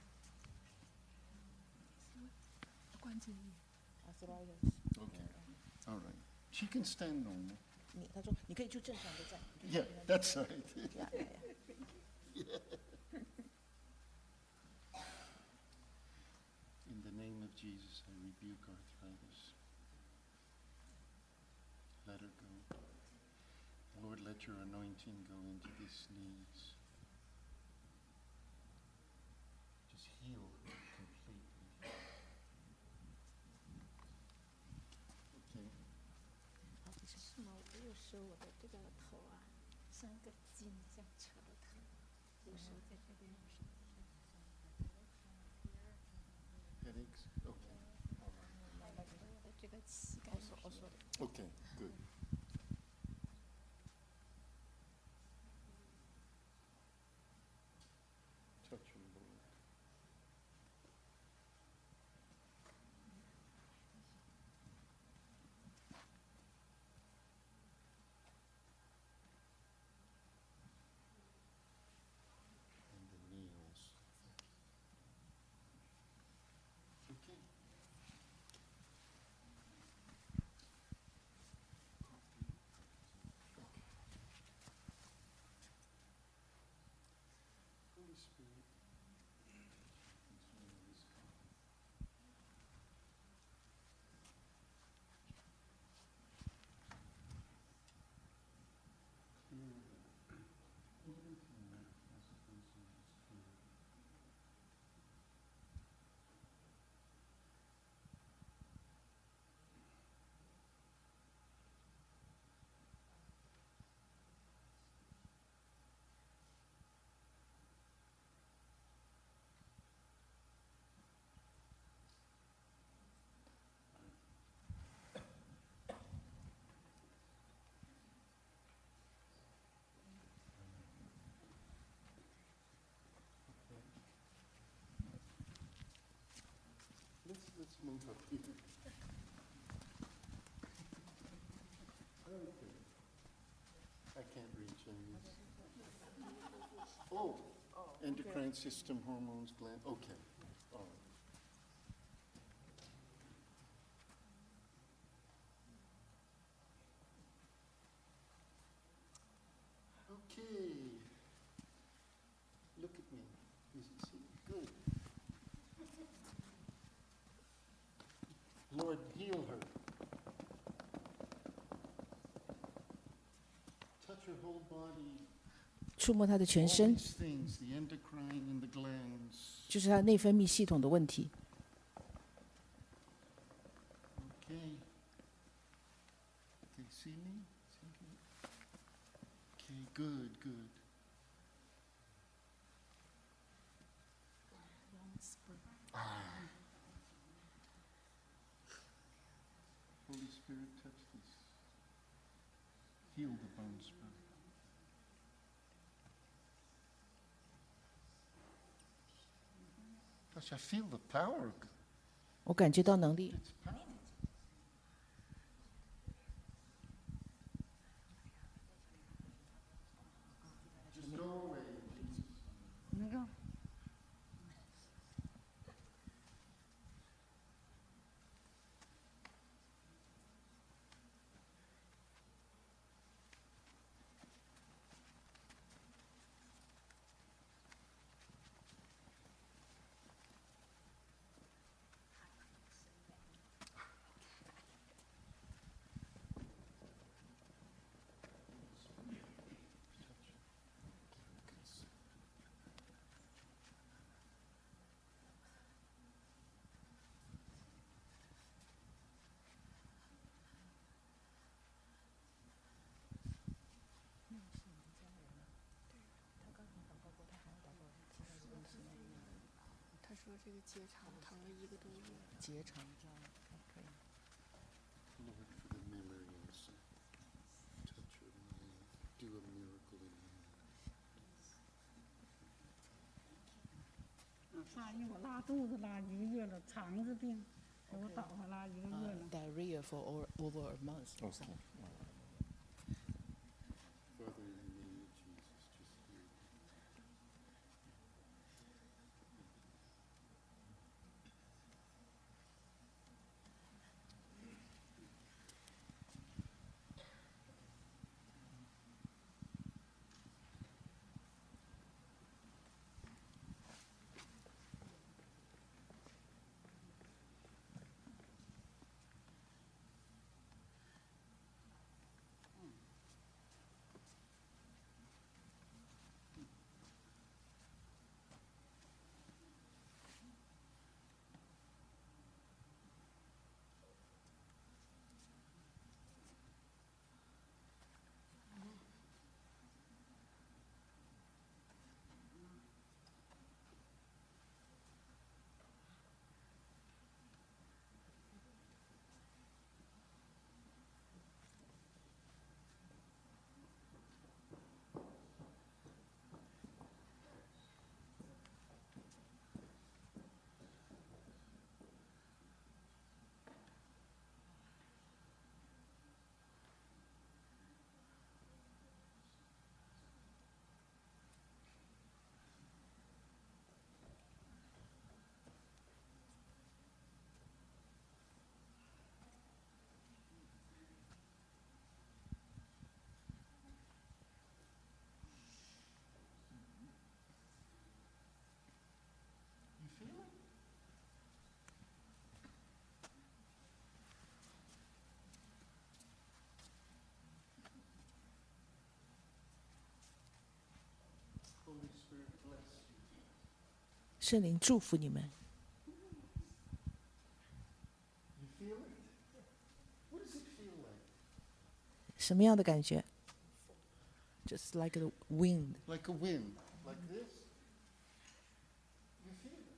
关节炎。 Okay. All right. She can stand normal. 你他说你可以就正常的站。 Yeah, that's right. Yeah, yeah, yeah. In the name of Jesus, I rebuke arthritis. Let her go. Lord, let your anointing go into these knees. Just heal her completely. Okay. 是吗？我有时候我的这个头啊，像一个筋这样扯的疼，有时候在这边，有时候在这边。 Headaches? Okay. All right. 我的这个膝盖有时候。 Okay, good. Touch her, Lord. And the knee also. Okay. move up here. Okay. I can't read Chinese. Oh, endocrine system, hormones, gland. Okay. All right. Okay. Look at me. Is it see? Good. Lord, heal her. Touch her whole body. 触摸她的全 All 身， these things, the endocrine and the glands. 就是她内分泌系统的问题。 Okay. Okay, see me? See me? Okay, good, good. Ah. Holy Spirit, touch this. Heal the bone spur. Gosh, I feel the power. 我感觉到能力， It's power. Just go away, Jesus. 那个他说这个结肠疼了一个多月。 结肠这样 OK。 Lord, for the memory also. Touch her mind. Do a miracle in her. 啊，上因为我拉肚子拉一个月了，肠子病，给我倒下拉一个月了。 Diarrhea for over, over a month. Okay. Father, in the name of Jesus, just heal. You feel it? Holy Spirit, bless you. 圣灵祝福你们。 You feel it? What does it feel like? 什么样的感觉 ？Just like the wind. Like a wind, like this. You feel it?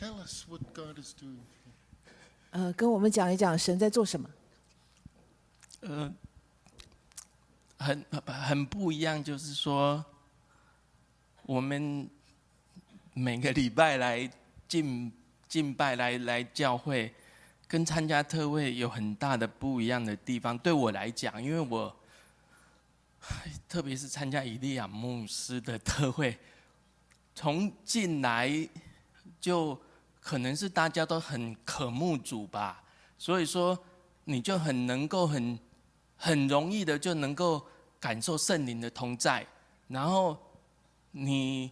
Tell us what God is doing. 呃，跟我们讲一讲神在做什么。 呃，很很不一样，就是说，我们每个礼拜来敬敬拜来来教会，跟参加特会有很大的不一样的地方。对我来讲，因为我特别是参加以利亚牧师的特会，从进来就可能是大家都很渴慕主吧，所以说你就很能够很很容易的就能够感受圣灵的同在，然后你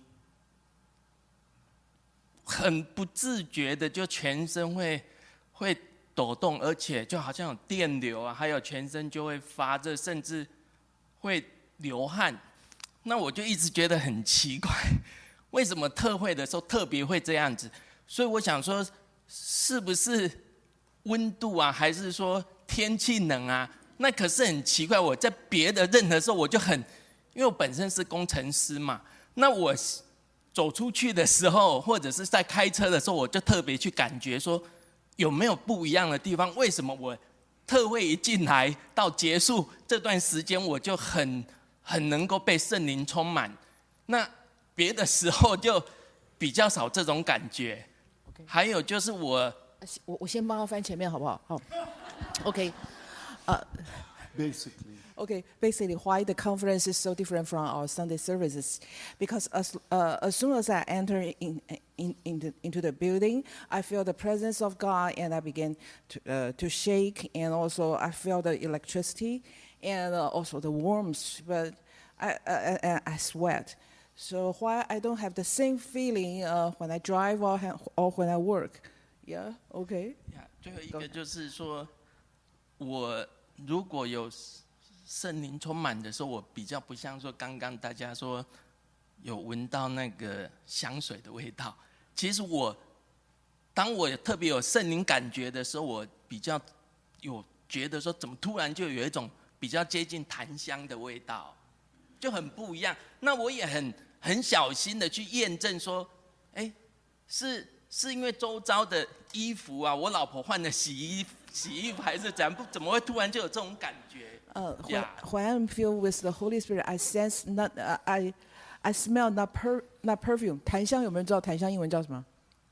很不自觉的就全身会会抖动，而且就好像有电流啊，还有全身就会发热，甚至会流汗。那我就一直觉得很奇怪，为什么特会的时候特别会这样子？所以我想说，是不是温度啊，还是说天气冷啊？那可是很奇怪，我在别的任何时候我就很，因为我本身是工程师嘛，那我走出去的时候，或者是在开车的时候，我就特别去感觉说有没有不一样的地方？为什么我特会一进来到结束这段时间，我就很很能够被圣灵充满？那别的时候就比较少这种感觉。还有就是我， 我我先帮他翻前面好不好？好 ，OK， 呃、 Basically. Okay, basically, why the conference is so different from our Sunday services? Because as uh, as soon as I enter in, in, in the, into the building, I feel the presence of God, and I begin to uh, to shake, and also I feel the electricity, and uh, also the warmth. But I, I I I sweat. So why I don't have the same feeling uh, when I drive or or when I work? Yeah. Okay. 最后一个就是说，我如果有圣灵充满的时候，我比较不像说刚刚大家说有闻到那个香水的味道。其实我当我特别有圣灵感觉的时候，我比较有觉得说，怎么突然就有一种比较接近檀香的味道，就很不一样。那我也很很小心的去验证说，哎，是是因为周遭的衣服啊，我老婆换了洗衣洗衣服还是怎样？不怎么会突然就有这种感觉？ Uh, when, when I'm filled with the Holy Spirit, I sense not, uh, I, I smell not per, not perfume. 檀香有没有人知道檀香英文叫什么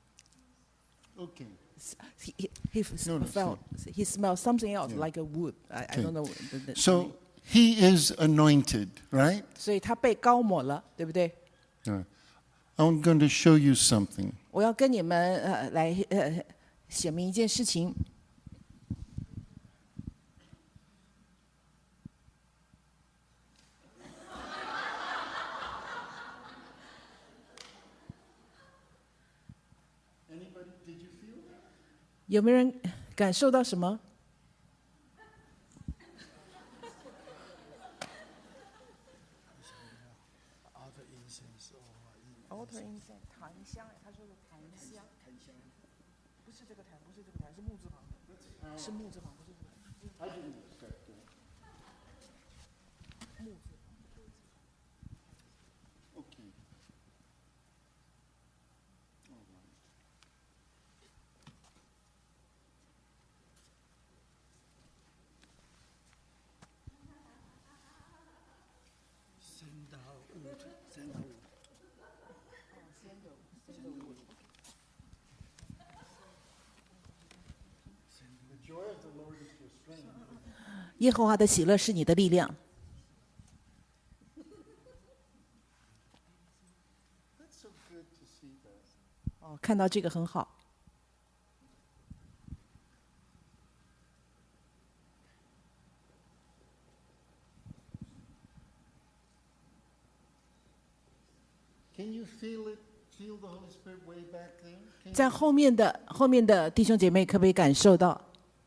Okay. He, he, he, No, no, felt, he smelled something else, yeah. like a wood. I, Okay. I don't know. The, the, So he is anointed, right? 所以他被膏抹了，对不对？ Uh, I'm going to show you something. 我要跟你们呃来呃写明一件事情。有没有人感受到什么？ Altar incense 檀香，他说的檀香，不是这个檀，不是这个檀，是木字旁的，是木字旁，不是这个檀。木字旁。 Okay. The joy of the Lord is your strength. 耶和华的喜乐是你的力量。 That's so good to see that. 哦，看到这个很好。 Can you feel it? Feel the Holy Spirit way back there? Can 在 you- 后面的后面的弟兄姐妹，可不可以感受到？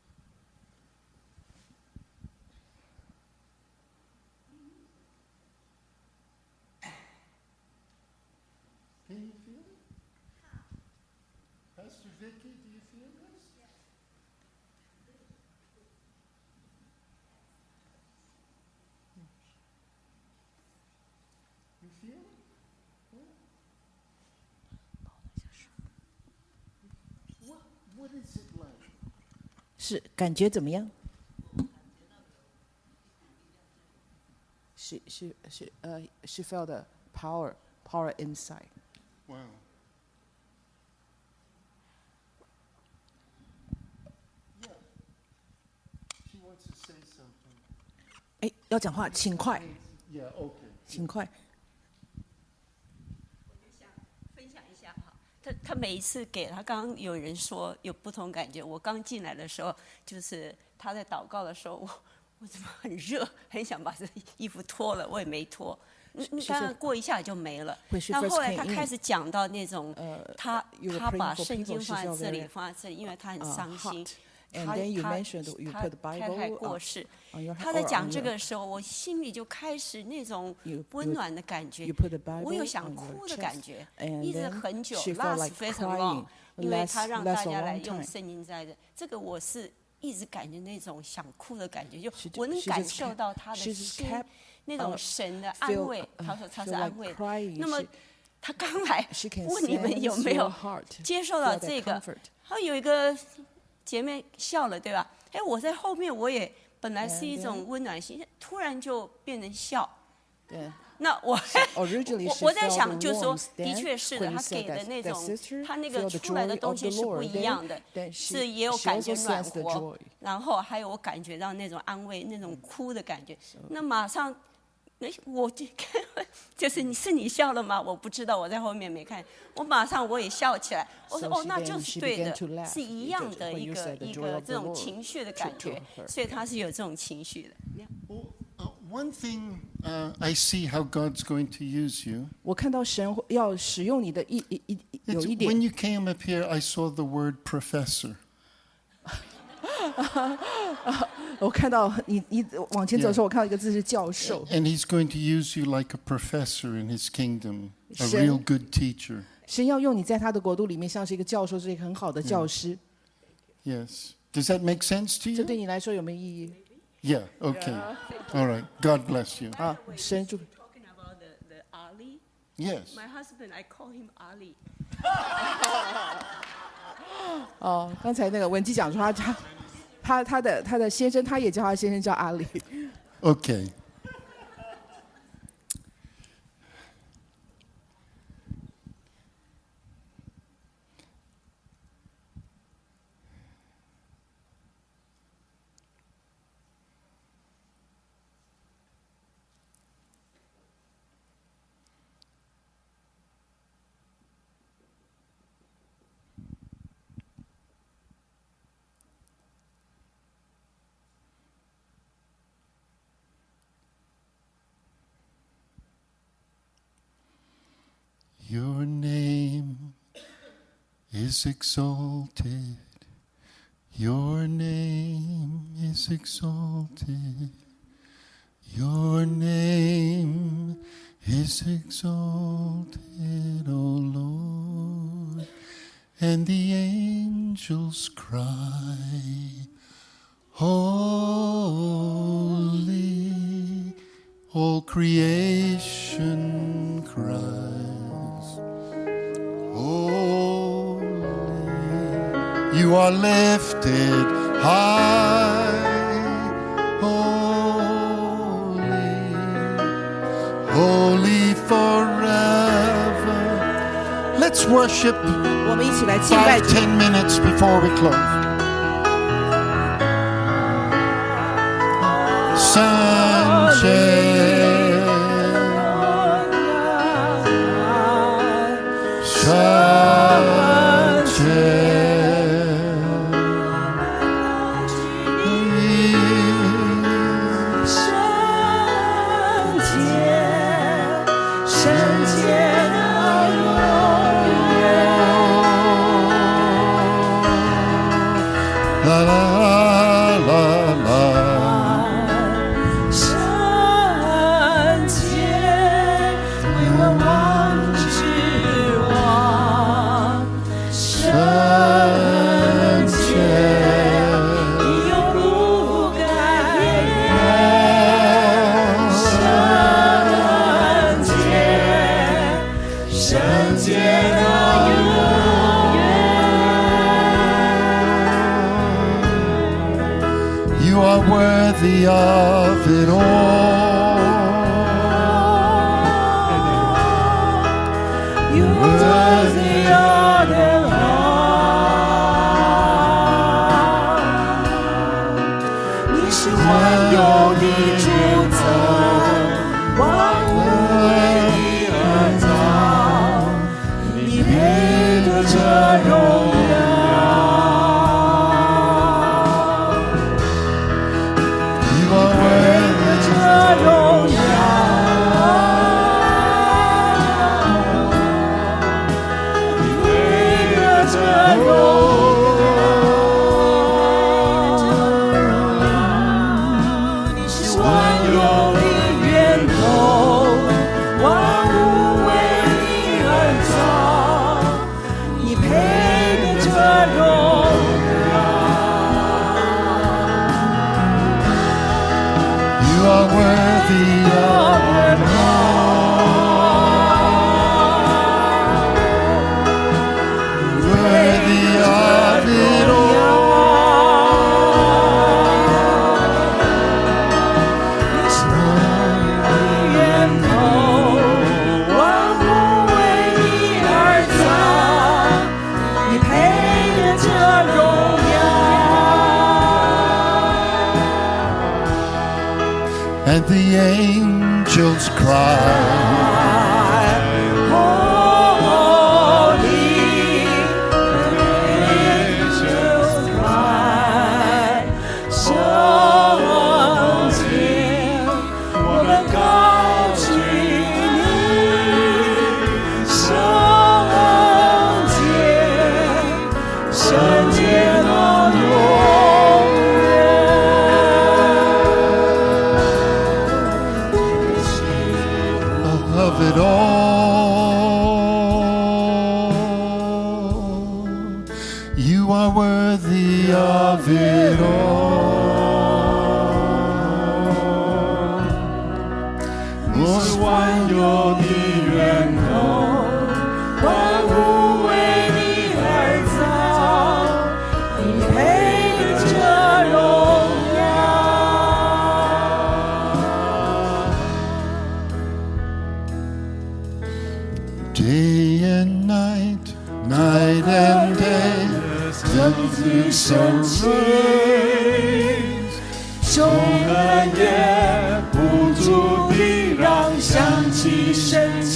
Can you feel it? Pastor Vicky, do you feel this? You feel it? Yeah. 是感觉怎么样？ She she she uh she felt the power power inside. Wow. Yeah. She wants to say something. 哎，要讲话，请快。 Yeah. Okay. 请快。 他他每一次给他，刚刚有人说有不同感觉。我刚进来的时候，就是他在祷告的时候，我我怎么很热，很想把这衣服脱了，我也没脱。嗯，当然过一下就没了。那后来他开始讲到那种，他他把圣经放在这里，放在这里，因为他很伤心。 And 他 then you 他 mentioned you 他 put the 太太 Bible 过世 on your， 他在讲这个的时候，我心里就开始那种温暖的感觉，我有想哭的感觉，一直很久 ，last 非常 long， 因为他让大家来用圣经在这，这个我是一直感觉那种想哭的感觉，就我能感受到他的心，那种神的安慰。他说他是安慰。那么他刚来问你们有没有接受到这个？他有一个。 姐妹笑了，对吧？哎，我在后面，我也本来是一种温暖心，突然就变成笑。 对。 那我我我在想，就是说，的确是的，他给的那种，他那个出来的东西是不一样的，是也有感觉暖和，然后还有我感觉到那种安慰，那种哭的感觉。那马上。 我就就是你是你笑了吗？我不知道，我在后面没看。我马上我也笑起来。我说哦，那就是对的，是一样的一个一个这种情绪的感觉，所以他是有这种情绪的。 One thing uh, I see how God's going to use you. 我看到神要使用你的一一一有一点。 When you came up here, I saw the word professor. 我看到你，你往前走的时候，我看到一个字是教授。 And he's going to use you like a professor in his kingdom, a real good teacher. 神要用你在他的国度里面，像是一个教授，是一个很好的教师。 Yes. Does that make sense to you? 这对你来说有没有意义 Yeah. Okay. All right. God bless you. 啊，神祝。 Talking about the the Ali. Yes. My husband, I call him Ali. 哦，刚才那个文姬讲说他他。 他他的他的先生，他也叫他先生叫阿里。 Okay. Your name is exalted. Your name is exalted. Your name is exalted, O Lord. And the angels cry, Holy, all creation cries. Holy, you are lifted high. Holy, holy forever. Let's worship five, ten minutes before we close. Sanchez. La la la la. worthy of it all. You're worthy of it all. 你是万有的主宰，万物为你而造，你配得这荣耀。 And the angels cry, holy. The angels cry, 圣洁，我们高举你，圣洁，圣洁的永。 It all. You are worthy of it all. 你是万有的源头，万物为你而造，你配得这荣耀。Day and night, night and day, 神的圣洁，昼和夜不住地让想起神奇，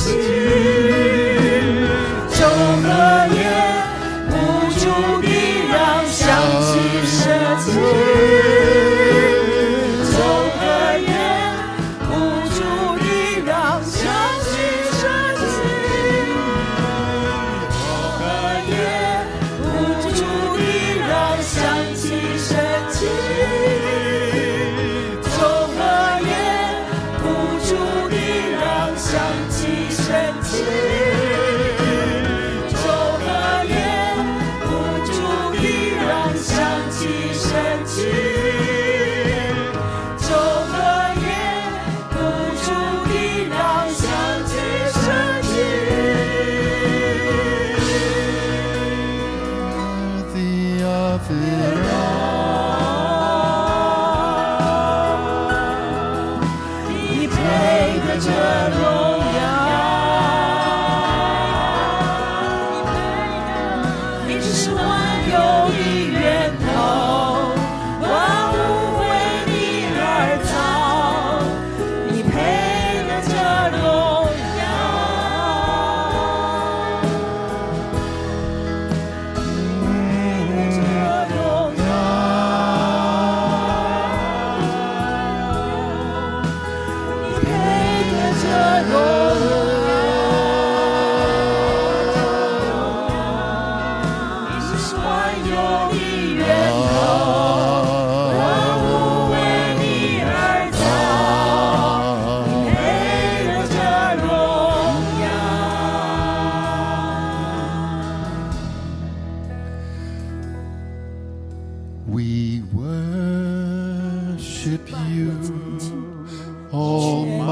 昼和夜不住地让想起神奇。We worship you, Almighty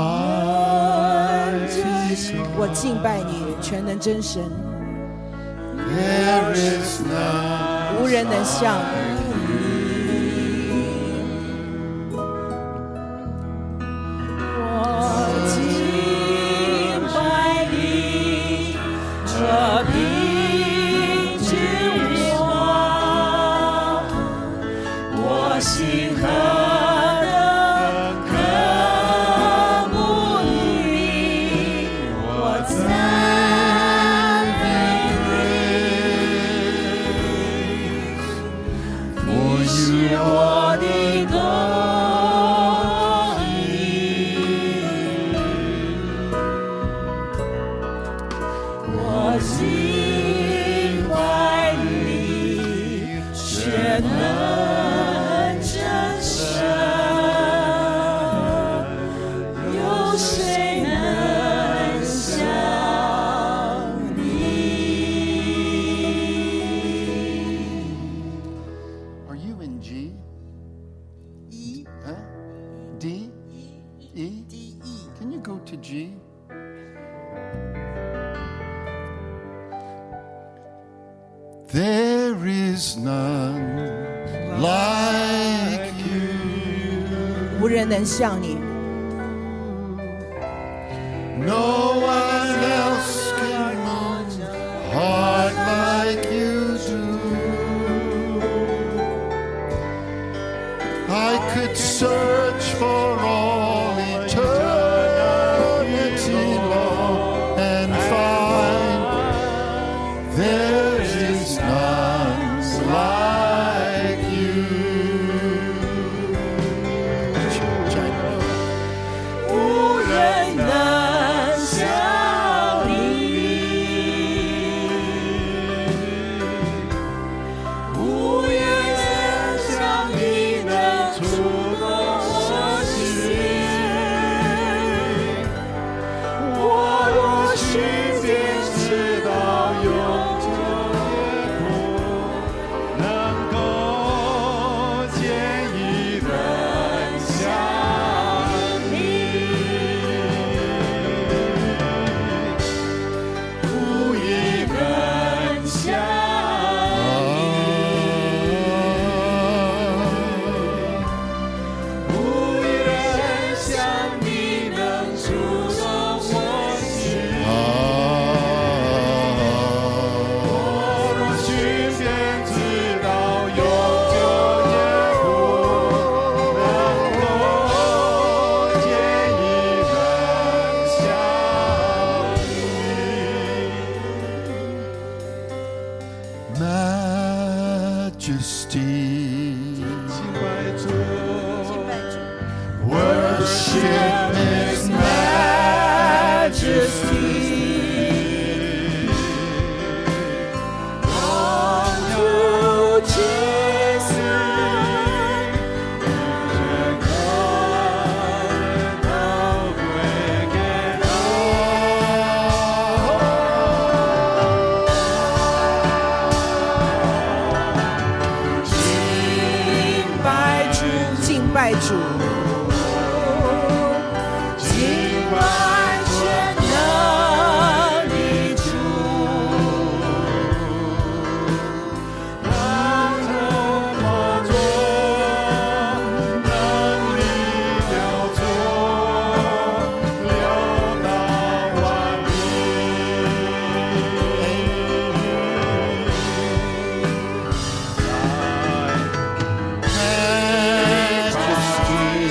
God. 我敬拜你，全能真神。 There is none 无人能像你。 谁能像你 Are you in G? E. Huh? D? E? D E. Can you go to G? There is none like you. 无人能像你。 No one else can move heart like you do. I could search for all eternity long and find there is none like you. 无人能像你，无人能像你能触动我心。我若寻遍直到永久也不能够见一人像你。 无一人像你，无一人像你能触动我心。我若寻遍直到永久也不能够见一人像你。 Majesty, worship His majesty. Unto Jesus,人可都归给他。 敬拜主，敬拜全能的主，让这么多能力了作，流到万民。Majesty.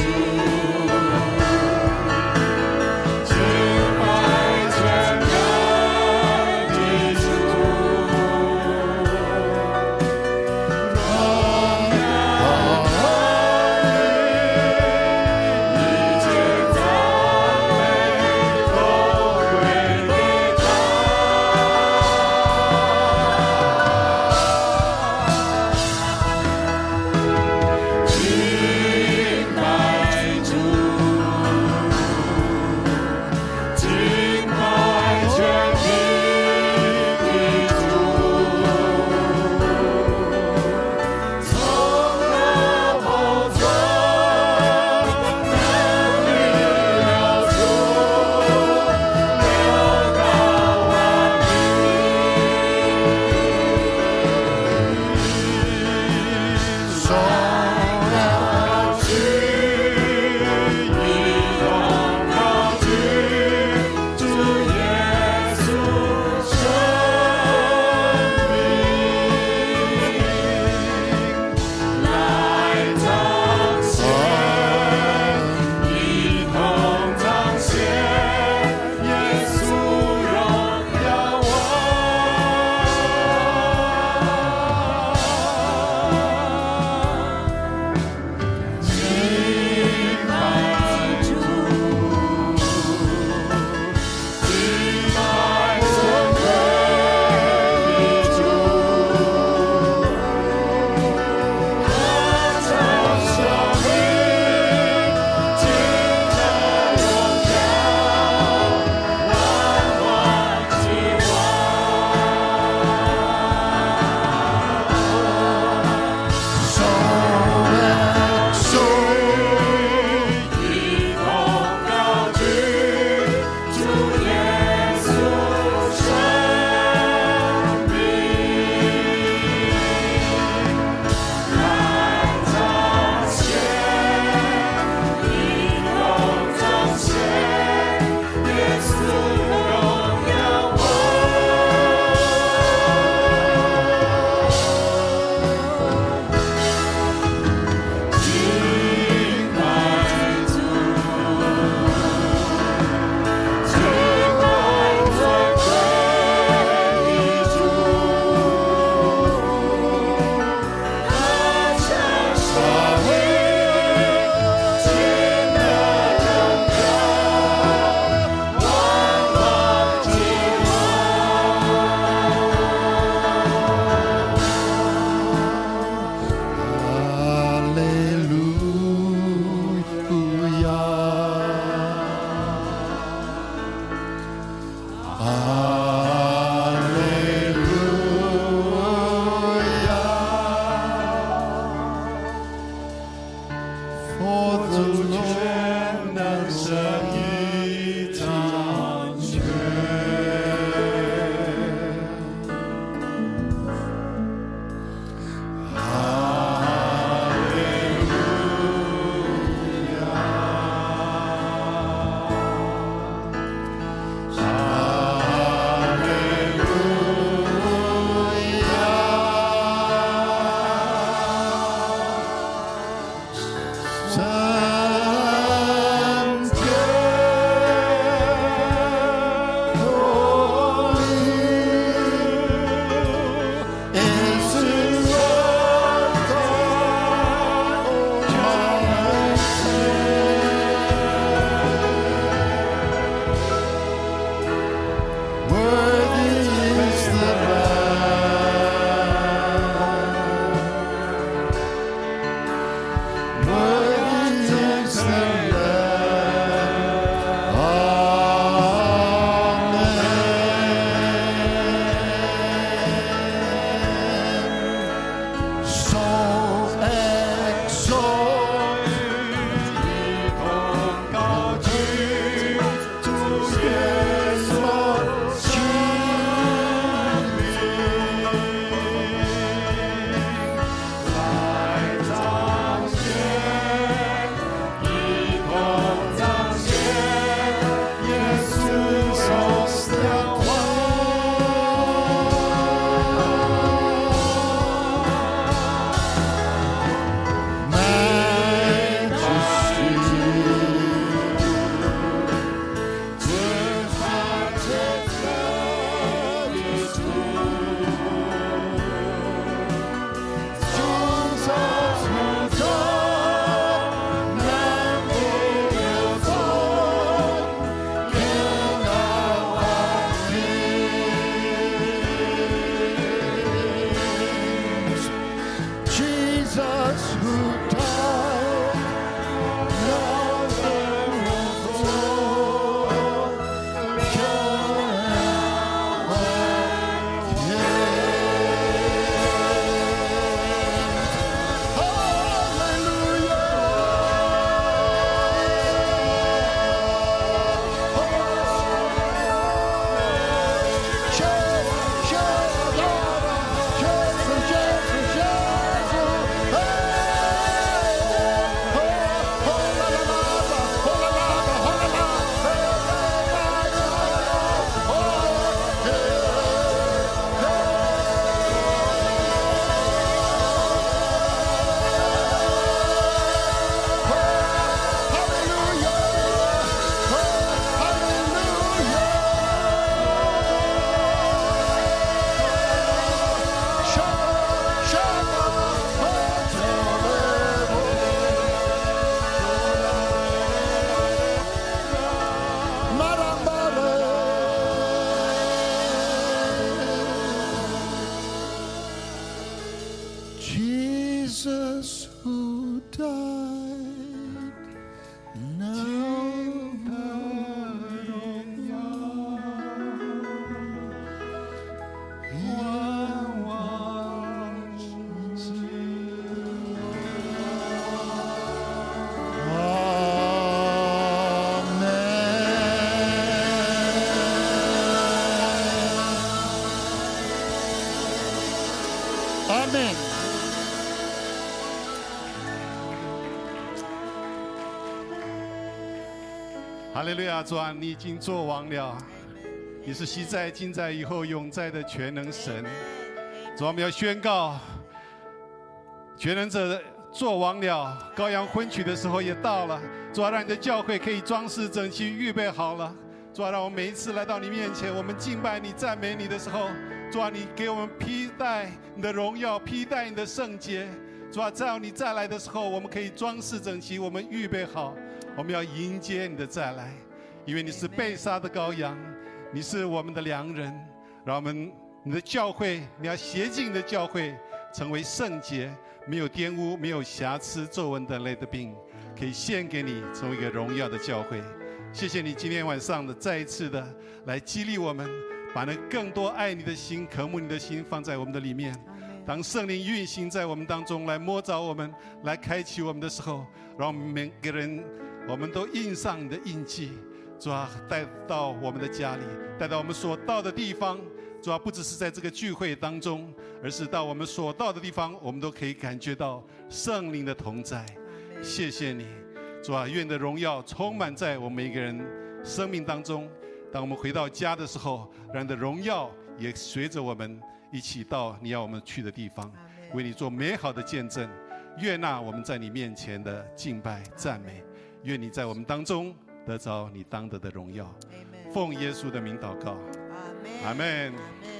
哈利路亚！主啊，你已经作王了，你是昔在、今在、以后永在的全能神。主啊，我们要宣告，全能者作王了，羔羊婚娶的时候也到了。主啊，让你的教会可以装饰整齐，预备好了。主啊，让我们每一次来到你面前，我们敬拜你、赞美你的时候，主啊，你给我们披戴你的荣耀，披戴你的圣洁。主啊，在你再来的时候，我们可以装饰整齐，我们预备好，我们要迎接你的再来，因为你是被杀的羔羊，你是我们的良人。让我们你的教会，你要洁净你的教会，成为圣洁，没有玷污、没有瑕疵、皱纹等类的病，可以献给你，成为一个荣耀的教会。谢谢你今天晚上的再一次的来激励我们，把那更多爱你的心、渴慕你的心放在我们的里面。当圣灵运行在我们当中，来摸着我们，来开启我们的时候，让我们每个人，我们都印上你的印记。主啊，带到我们的家里，带到我们所到的地方。主啊，不只是在这个聚会当中，而是到我们所到的地方，我们都可以感觉到圣灵的同在。谢谢你，主啊，愿你的荣耀充满在我们每一个人生命当中。当我们回到家的时候，让你的荣耀也随着我们一起到你要我们去的地方，为你做美好的见证。悦纳我们在你面前的敬拜赞美，愿你在我们当中得着你当得的荣耀。奉耶稣的名祷告，阿们。